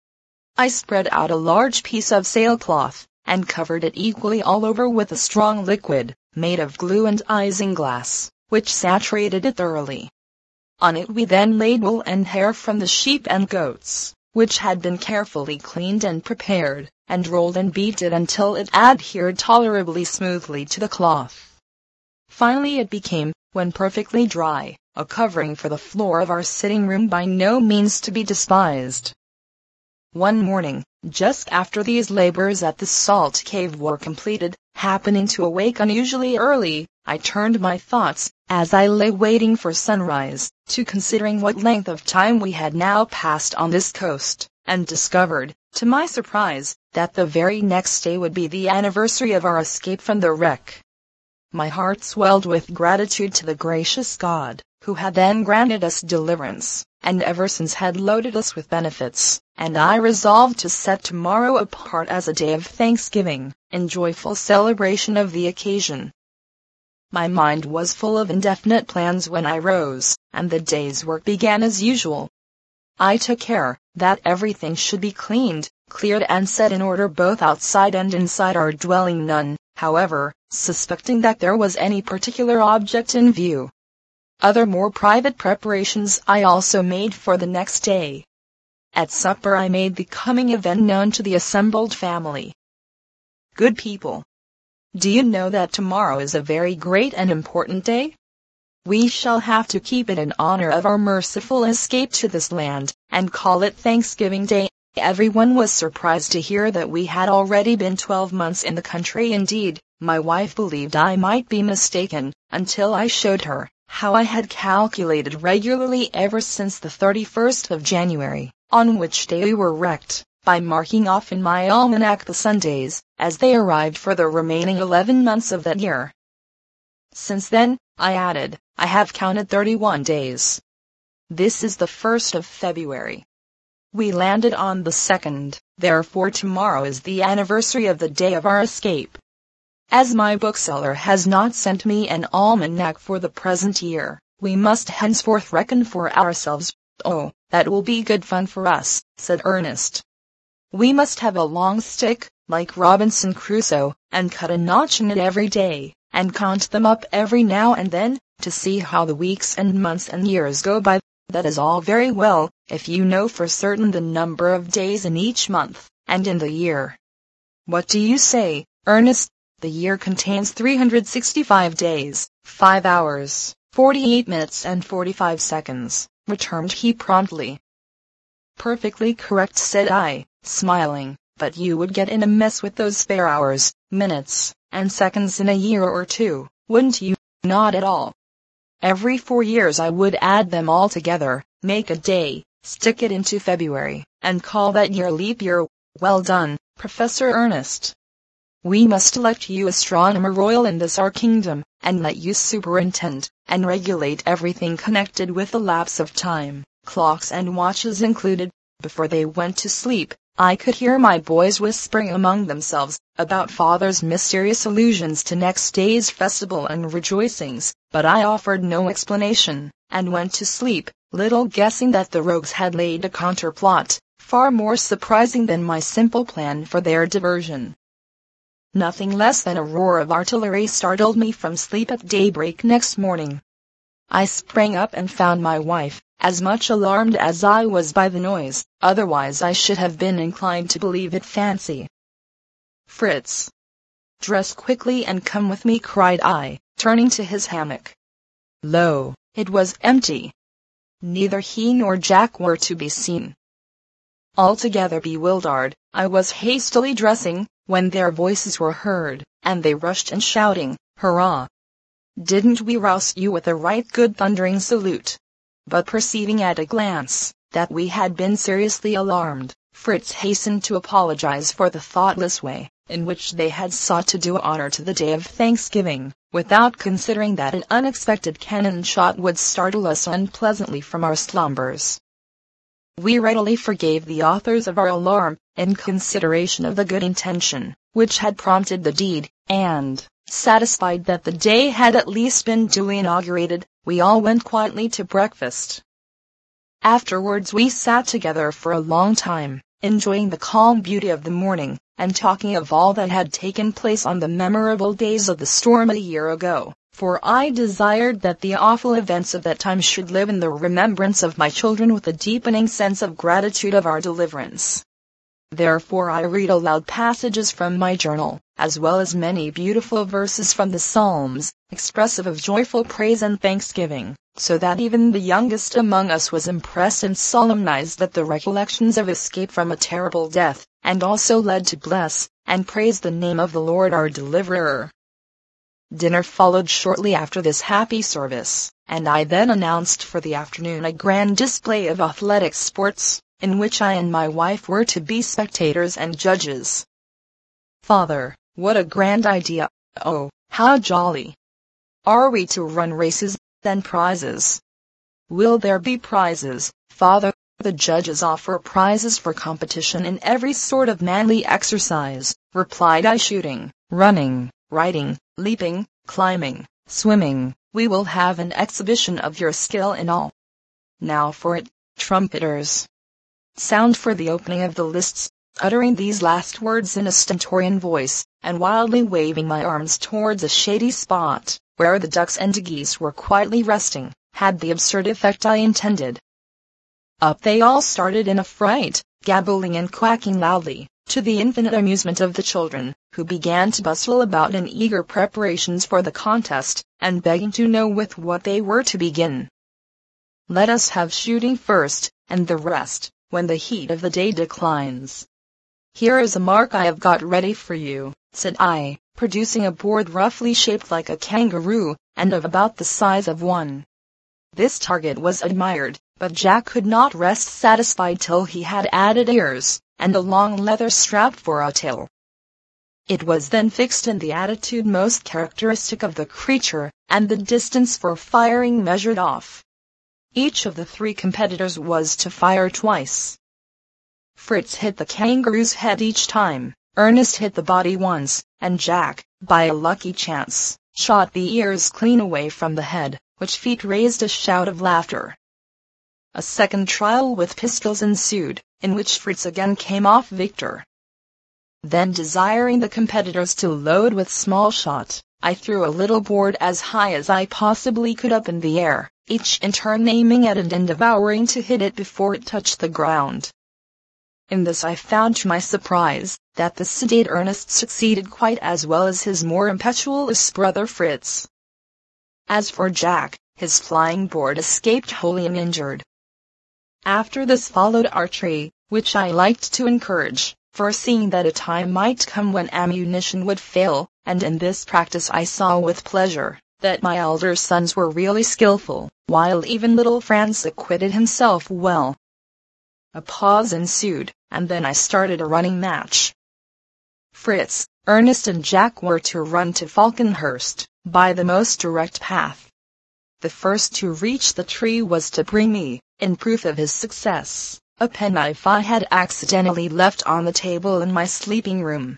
I spread out a large piece of sailcloth, and covered it equally all over with a strong liquid, made of glue and isinglass, which saturated it thoroughly. On it we then laid wool and hair from the sheep and goats, which had been carefully cleaned and prepared, and rolled and beat it until it adhered tolerably smoothly to the cloth. Finally it became, when perfectly dry, a covering for the floor of our sitting room by no means to be despised. One morning, just after these labors at the salt cave were completed, happening to awake unusually early, I turned my thoughts, as I lay waiting for sunrise, to considering what length of time we had now passed on this coast, and discovered, to my surprise, that the very next day would be the anniversary of our escape from the wreck. My heart swelled with gratitude to the gracious God, who had then granted us deliverance, and ever since had loaded us with benefits, and I resolved to set tomorrow apart as a day of thanksgiving, in joyful celebration of the occasion. My mind was full of indefinite plans when I rose, and the day's work began as usual. I took care that everything should be cleaned, cleared and set in order both outside and inside our dwelling, none, however, suspecting that there was any particular object in view. Other more private preparations I also made for the next day. At supper I made the coming event known to the assembled family. Good people, do you know that tomorrow is a very great and important day? We shall have to keep it in honor of our merciful escape to this land, and call it Thanksgiving Day. Everyone was surprised to hear that we had already been 12 months in the country. Indeed, my wife believed I might be mistaken, until I showed her how I had calculated regularly ever since the 31st of January, on which day we were wrecked, by marking off in my almanac the Sundays, as they arrived for the remaining 11 months of that year. Since then, I added, I have counted 31 days. This is the 1st of February. We landed on the 2nd, therefore tomorrow is the anniversary of the day of our escape. As my bookseller has not sent me an almanac for the present year, we must henceforth reckon for ourselves. Oh, that will be good fun for us, said Ernest. We must have a long stick, like Robinson Crusoe, and cut a notch in it every day, and count them up every now and then, to see how the weeks and months and years go by. That is all very well, if you know for certain the number of days in each month, and in the year. What do you say, Ernest? The year contains 365 days, 5 hours, 48 minutes and 45 seconds, returned he promptly. Perfectly correct, said I, smiling, but you would get in a mess with those spare hours, minutes, and seconds in a year or two, wouldn't you? Not at all. Every 4 years I would add them all together, make a day, stick it into February, and call that year leap year. Well done, Professor Ernest. We must elect you Astronomer Royal in this our kingdom, and let you superintend and regulate everything connected with the lapse of time, clocks and watches included. Before they went to sleep, I could hear my boys whispering among themselves about Father's mysterious allusions to next day's festival and rejoicings, but I offered no explanation, and went to sleep, little guessing that the rogues had laid a counterplot, far more surprising than my simple plan for their diversion. Nothing less than a roar of artillery startled me from sleep at daybreak next morning. I sprang up and found my wife, as much alarmed as I was by the noise, otherwise I should have been inclined to believe it fancy. Fritz, dress quickly and come with me, cried I, turning to his hammock. Lo, it was empty. Neither he nor Jack were to be seen. Altogether bewildered, I was hastily dressing, when their voices were heard, and they rushed in shouting, "Hurrah! Didn't we rouse you with a right good thundering salute?" But perceiving at a glance that we had been seriously alarmed, Fritz hastened to apologize for the thoughtless way in which they had sought to do honor to the day of Thanksgiving, without considering that an unexpected cannon shot would startle us unpleasantly from our slumbers. We readily forgave the authors of our alarm, in consideration of the good intention which had prompted the deed, and, satisfied that the day had at least been duly inaugurated, we all went quietly to breakfast. Afterwards we sat together for a long time, enjoying the calm beauty of the morning, and talking of all that had taken place on the memorable days of the storm a year ago, for I desired that the awful events of that time should live in the remembrance of my children with a deepening sense of gratitude of our deliverance. Therefore I read aloud passages from my journal, as well as many beautiful verses from the Psalms, expressive of joyful praise and thanksgiving, so that even the youngest among us was impressed and solemnized at the recollections of escape from a terrible death, and also led to bless and praise the name of the Lord our deliverer. Dinner followed shortly after this happy service, and I then announced for the afternoon a grand display of athletic sports, in which I and my wife were to be spectators and judges. Father, what a grand idea! Oh, how jolly! Are we to run races, then prizes? Will there be prizes, Father? The judges offer prizes for competition in every sort of manly exercise, replied I. Shooting, running, riding, leaping, climbing, swimming. We will have an exhibition of your skill in all. Now for it, trumpeters. Sound for the opening of the lists. Uttering these last words in a stentorian voice, and wildly waving my arms towards a shady spot, where the ducks and geese were quietly resting, had the absurd effect I intended. Up they all started in a fright, gabbling and quacking loudly, to the infinite amusement of the children, who began to bustle about in eager preparations for the contest, and begging to know with what they were to begin. Let us have shooting first, and the rest, when the heat of the day declines. Here is a mark I have got ready for you, said I, producing a board roughly shaped like a kangaroo, and of about the size of one. This target was admired, but Jack could not rest satisfied till he had added ears, and a long leather strap for a tail. It was then fixed in the attitude most characteristic of the creature, and the distance for firing measured off. Each of the 3 competitors was to fire twice. Fritz hit the kangaroo's head each time, Ernest hit the body once, and Jack, by a lucky chance, shot the ears clean away from the head, which feat raised a shout of laughter. A second trial with pistols ensued, in which Fritz again came off victor. Then, desiring the competitors to load with small shot, I threw a little board as high as I possibly could up in the air, each in turn aiming at it and devouring to hit it before it touched the ground. In this I found to my surprise, that the sedate Ernest succeeded quite as well as his more impetuous brother Fritz. As for Jack, his flying board escaped wholly uninjured. After this followed archery, which I liked to encourage, foreseeing that a time might come when ammunition would fail, and in this practice I saw with pleasure that my elder sons were really skillful, while even little Franz acquitted himself well. A pause ensued, and then I started a running match. Fritz, Ernest and Jack were to run to Falconhurst, by the most direct path. The first to reach the tree was to bring me, in proof of his success, a penknife I had accidentally left on the table in my sleeping room.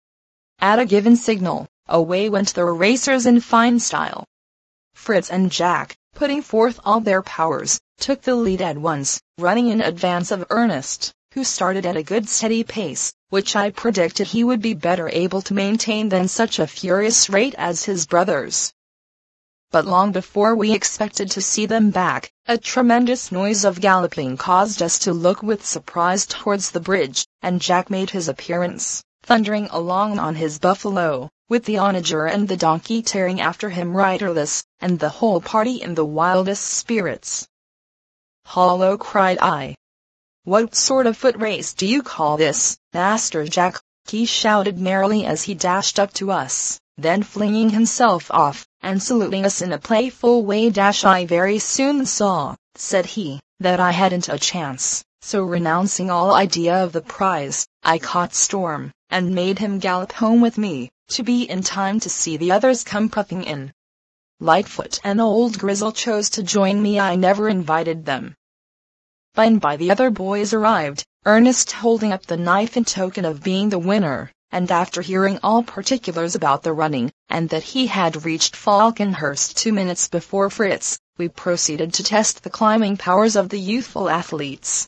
At a given signal, away went the racers in fine style. Fritz and Jack, putting forth all their powers, took the lead at once, running in advance of Ernest, who started at a good steady pace, which I predicted he would be better able to maintain than such a furious rate as his brothers. But long before we expected to see them back, a tremendous noise of galloping caused us to look with surprise towards the bridge, and Jack made his appearance, thundering along on his buffalo, with the onager and the donkey tearing after him riderless, and the whole party in the wildest spirits. "Hollo!" cried I. "What sort of foot race do you call this, Master Jack?" he shouted merrily as he dashed up to us, then flinging himself off, and saluting us in a playful way. "I very soon saw," said he, "that I hadn't a chance, so renouncing all idea of the prize, I caught Storm, and made him gallop home with me, to be in time to see the others come puffing in. Lightfoot and old Grizzle chose to join me. I never invited them." By and by the other boys arrived, Ernest holding up the knife in token of being the winner, and after hearing all particulars about the running, and that he had reached Falconhurst 2 minutes before Fritz, we proceeded to test the climbing powers of the youthful athletes.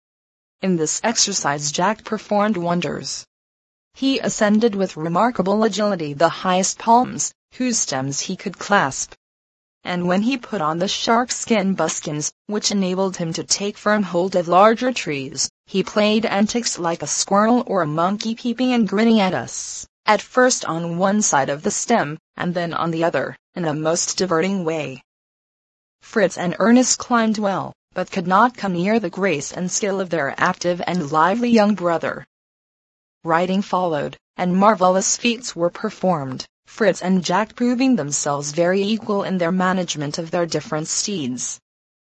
In this exercise Jack performed wonders. He ascended with remarkable agility the highest palms, whose stems he could clasp. And when he put on the shark-skin buskins, which enabled him to take firm hold of larger trees, he played antics like a squirrel or a monkey, peeping and grinning at us, at first on one side of the stem, and then on the other, in a most diverting way. Fritz and Ernest climbed well, but could not come near the grace and skill of their active and lively young brother. Riding followed, and marvelous feats were performed, Fritz and Jack proving themselves very equal in their management of their different steeds.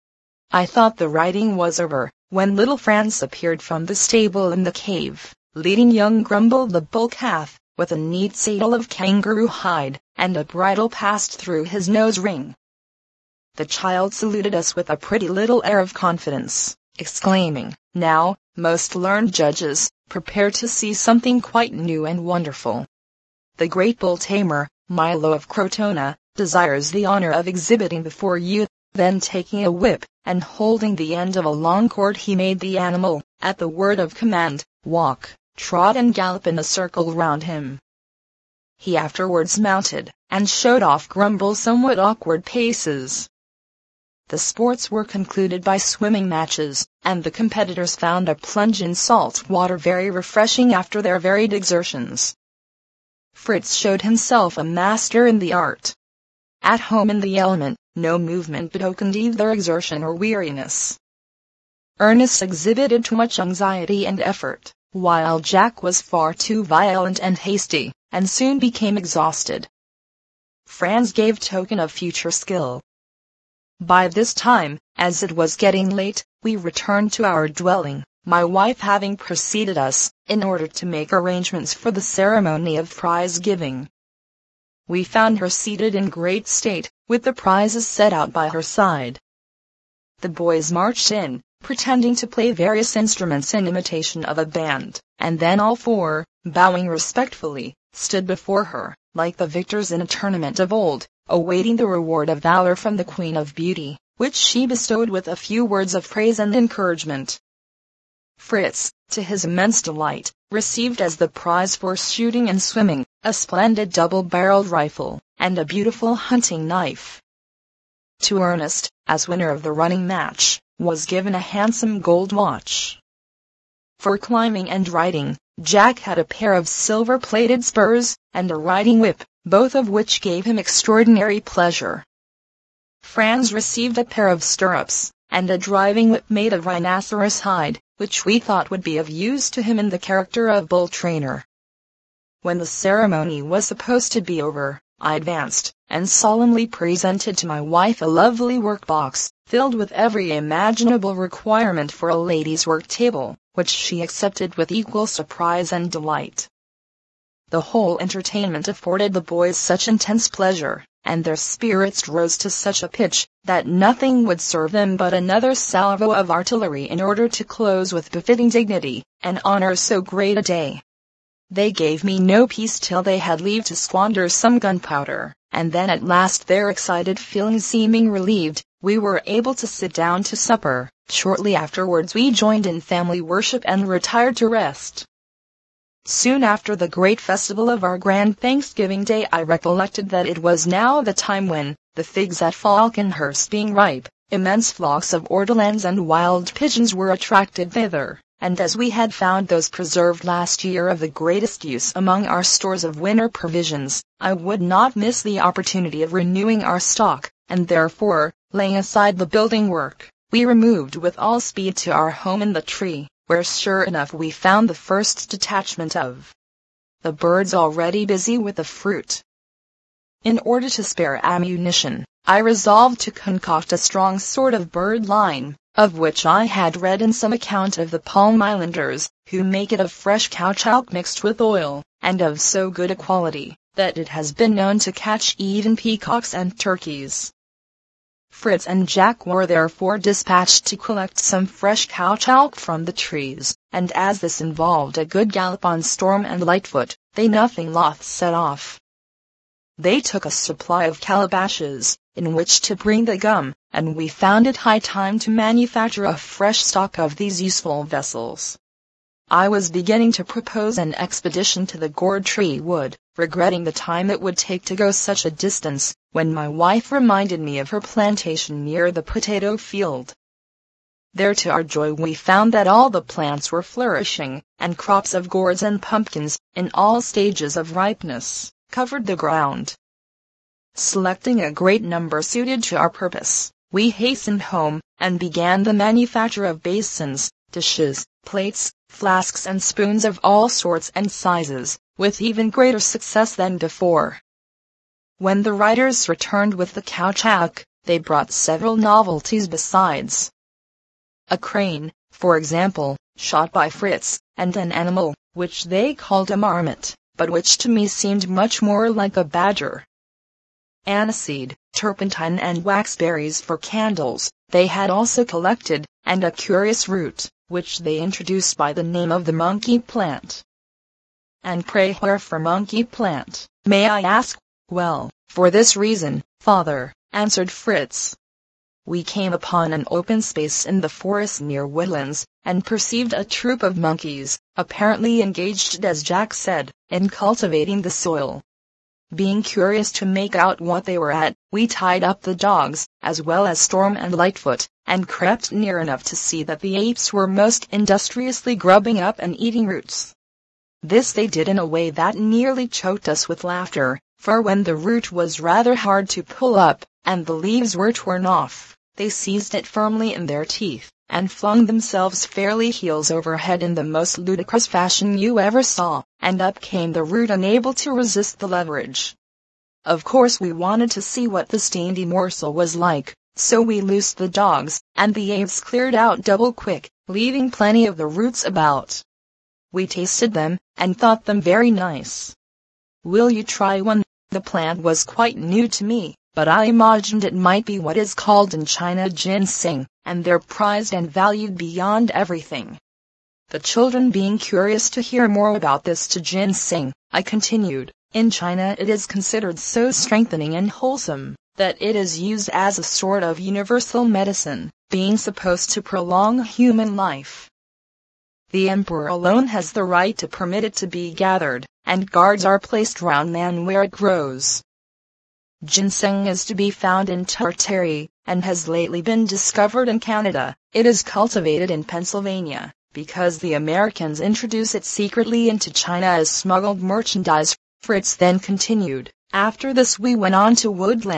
I thought the riding was over, when little Franz appeared from the stable in the cave, leading young Grumble the bull calf, with a neat saddle of kangaroo hide, and a bridle passed through his nose ring. The child saluted us with a pretty little air of confidence, exclaiming, "Now, most learned judges, prepare to see something quite new and wonderful. The great bull tamer, Milo of Crotona, desires the honor of exhibiting before you." Then taking a whip, and holding the end of a long cord, he made the animal, at the word of command, walk, trot and gallop in a circle round him. He afterwards mounted, and showed off Grumble's somewhat awkward paces. The sports were concluded by swimming matches, and the competitors found a plunge in salt water very refreshing after their varied exertions. Fritz showed himself a master in the art. At home in the element, no movement betokened either exertion or weariness. Ernest exhibited too much anxiety and effort, while Jack was far too violent and hasty, and soon became exhausted. Franz gave token of future skill. By this time, as it was getting late, we returned to our dwelling, my wife having preceded us, in order to make arrangements for the ceremony of prize-giving. We found her seated in great state, with the prizes set out by her side. The boys marched in, pretending to play various instruments in imitation of a band, and then all four, bowing respectfully, stood before her, like the victors in a tournament of old, awaiting the reward of valor from the Queen of Beauty, which she bestowed with a few words of praise and encouragement. Fritz, to his immense delight, received as the prize for shooting and swimming, a splendid double-barreled rifle, and a beautiful hunting knife. To Ernest, as winner of the running match, was given a handsome gold watch. For climbing and riding, Jack had a pair of silver-plated spurs, and a riding whip, both of which gave him extraordinary pleasure. Franz received a pair of stirrups, and a driving whip made of rhinoceros hide, which we thought would be of use to him in the character of bull trainer. When the ceremony was supposed to be over, I advanced, and solemnly presented to my wife a lovely workbox, filled with every imaginable requirement for a lady's work table, which she accepted with equal surprise and delight. The whole entertainment afforded the boys such intense pleasure, and their spirits rose to such a pitch, that nothing would serve them but another salvo of artillery in order to close with befitting dignity, and honor so great a day. They gave me no peace till they had leave to squander some gunpowder, and then at last, their excited feelings seeming relieved, we were able to sit down to supper. Shortly afterwards we joined in family worship and retired to rest. Soon after the great festival of our grand Thanksgiving Day, I recollected that it was now the time when, the figs at Falconhurst being ripe, immense flocks of ortolans and wild pigeons were attracted thither, and as we had found those preserved last year of the greatest use among our stores of winter provisions, I would not miss the opportunity of renewing our stock, and therefore, laying aside the building work, we removed with all speed to our home in the tree, where sure enough we found the first detachment of the birds already busy with the fruit. In order to spare ammunition, I resolved to concoct a strong sort of bird lime, of which I had read in some account of the Palm Islanders, who make it of fresh caoutchouc mixed with oil, and of so good a quality, that it has been known to catch even peacocks and turkeys. Fritz and Jack were therefore dispatched to collect some fresh caoutchouc from the trees, and as this involved a good gallop on Storm and Lightfoot, they nothing loth set off. They took a supply of calabashes, in which to bring the gum, and we found it high time to manufacture a fresh stock of these useful vessels. I was beginning to propose an expedition to the gourd tree wood, regretting the time it would take to go such a distance, when my wife reminded me of her plantation near the potato field. There to our joy we found that all the plants were flourishing, and crops of gourds and pumpkins, in all stages of ripeness, covered the ground. Selecting a great number suited to our purpose, we hastened home, and began the manufacture of basins, dishes, plates, flasks and spoons of all sorts and sizes, with even greater success than before. When the riders returned with the caoutchouc, they brought several novelties besides. A crane, for example, shot by Fritz, and an animal, which they called a marmot, but which to me seemed much more like a badger. Aniseed, turpentine and waxberries for candles, they had also collected, and a curious root, which they introduced by the name of the monkey plant. And pray wherefore monkey plant, may I ask? Well, for this reason, father, answered Fritz. We came upon an open space in the forest near Woodlands, and perceived a troop of monkeys, apparently engaged, as Jack said, in cultivating the soil. Being curious to make out what they were at, we tied up the dogs, as well as Storm and Lightfoot, and crept near enough to see that the apes were most industriously grubbing up and eating roots. This they did in a way that nearly choked us with laughter, for when the root was rather hard to pull up, and the leaves were torn off, they seized it firmly in their teeth, and flung themselves fairly heels over head in the most ludicrous fashion you ever saw, and up came the root unable to resist the leverage. Of course we wanted to see what this dainty morsel was like, so we loosed the dogs, and the apes cleared out double quick, leaving plenty of the roots about. We tasted them, and thought them very nice. Will you try one? The plant was quite new to me, but I imagined it might be what is called in China ginseng, and they're prized and valued beyond everything. The children being curious to hear more about this to ginseng, I continued, in China it is considered so strengthening and wholesome, that it is used as a sort of universal medicine, being supposed to prolong human life. The emperor alone has the right to permit it to be gathered, and guards are placed round man where it grows. Ginseng is to be found in Tartary, and has lately been discovered in Canada. It is cultivated in Pennsylvania, because the Americans introduce it secretly into China as smuggled merchandise. Fritz then continued, after this we went on to Woodlands,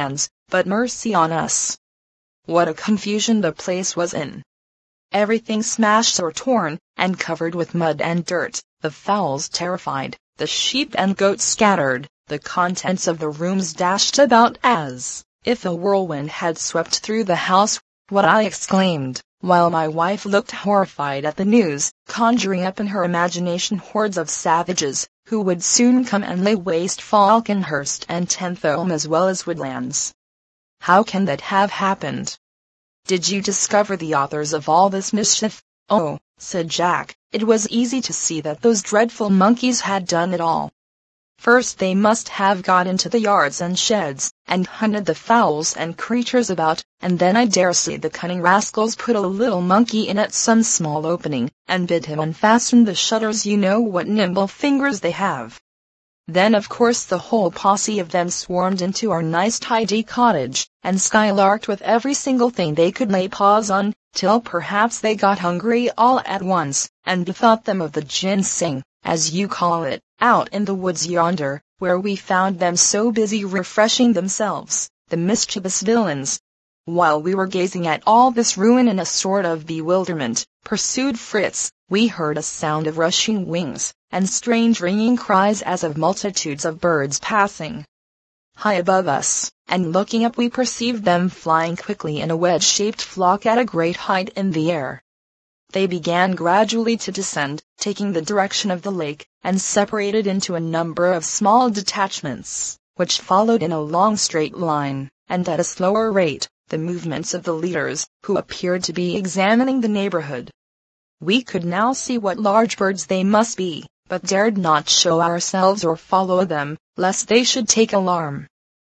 but mercy on us! What a confusion the place was in! Everything smashed or torn, and covered with mud and dirt, the fowls terrified, the sheep and goats scattered, the contents of the rooms dashed about as if a whirlwind had swept through the house. What I exclaimed, while my wife looked horrified at the news, conjuring up in her imagination hordes of savages, who would soon come and lay waste Falconhurst and Tenthorpe as well as Woodlands. How can that have happened? Did you discover the authors of all this mischief? Oh, said Jack, it was easy to see that those dreadful monkeys had done it all. First they must have got into the yards and sheds, and hunted the fowls and creatures about, and then I dare say the cunning rascals put a little monkey in at some small opening, and bid him unfasten the shutters. You know what nimble fingers they have. Then of course the whole posse of them swarmed into our nice tidy cottage, and skylarked with every single thing they could lay paws on, till perhaps they got hungry all at once, and bethought them of the ginseng, as you call it, out in the woods yonder, where we found them so busy refreshing themselves, the mischievous villains. While we were gazing at all this ruin in a sort of bewilderment, pursued Fritz, we heard a sound of rushing wings, and strange ringing cries as of multitudes of birds passing high above us, and looking up we perceived them flying quickly in a wedge-shaped flock at a great height in the air. They began gradually to descend, taking the direction of the lake, and separated into a number of small detachments, which followed in a long straight line, and at a slower rate, the movements of the leaders, who appeared to be examining the neighborhood. We could now see what large birds they must be, but dared not show ourselves or follow them, lest they should take alarm.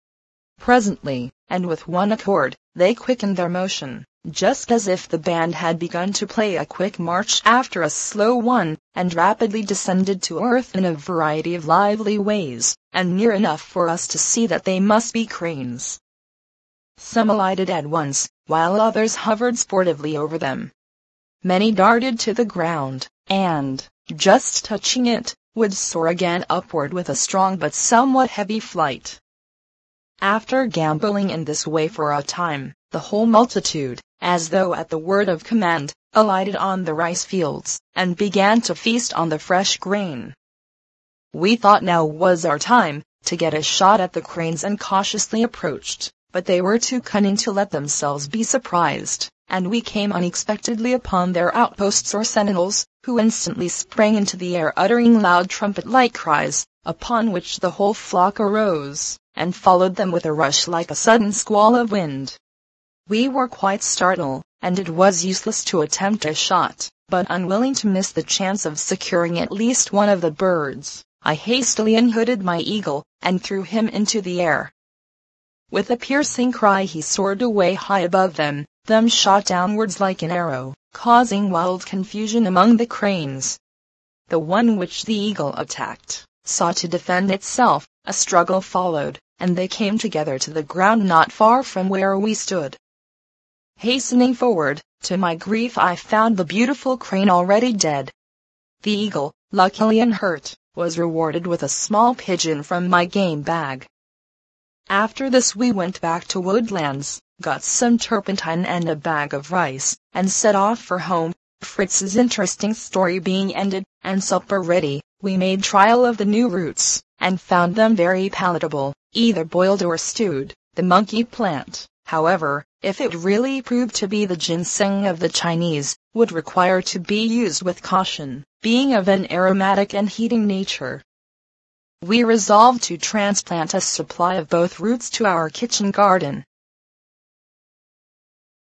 Presently, and with one accord, they quickened their motion, just as if the band had begun to play a quick march after a slow one, and rapidly descended to earth in a variety of lively ways, and near enough for us to see that they must be cranes. Some alighted at once, while others hovered sportively over them. Many darted to the ground, and, just touching it, would soar again upward with a strong but somewhat heavy flight. After gambolling in this way for a time, the whole multitude, as though at the word of command, alighted on the rice fields, and began to feast on the fresh grain. We thought now was our time to get a shot at the cranes, and cautiously approached, but they were too cunning to let themselves be surprised, and we came unexpectedly upon their outposts or sentinels, who instantly sprang into the air uttering loud trumpet-like cries, upon which the whole flock arose, and followed them with a rush like a sudden squall of wind. We were quite startled, and it was useless to attempt a shot, but unwilling to miss the chance of securing at least one of the birds, I hastily unhooded my eagle, and threw him into the air. With a piercing cry he soared away high above them, shot downwards like an arrow, causing wild confusion among the cranes. The one which the eagle attacked sought to defend itself, a struggle followed, and they came together to the ground not far from where we stood. Hastening forward, to my grief I found the beautiful crane already dead. The eagle, luckily unhurt, was rewarded with a small pigeon from my game bag. After this we went back to Woodlands, got some turpentine and a bag of rice, and set off for home. Fritz's interesting story being ended, and supper ready, we made trial of the new roots, and found them very palatable, either boiled or stewed. The monkey plant, however, if it really proved to be the ginseng of the Chinese, would require to be used with caution, being of an aromatic and heating nature. We resolved to transplant a supply of both roots to our kitchen garden,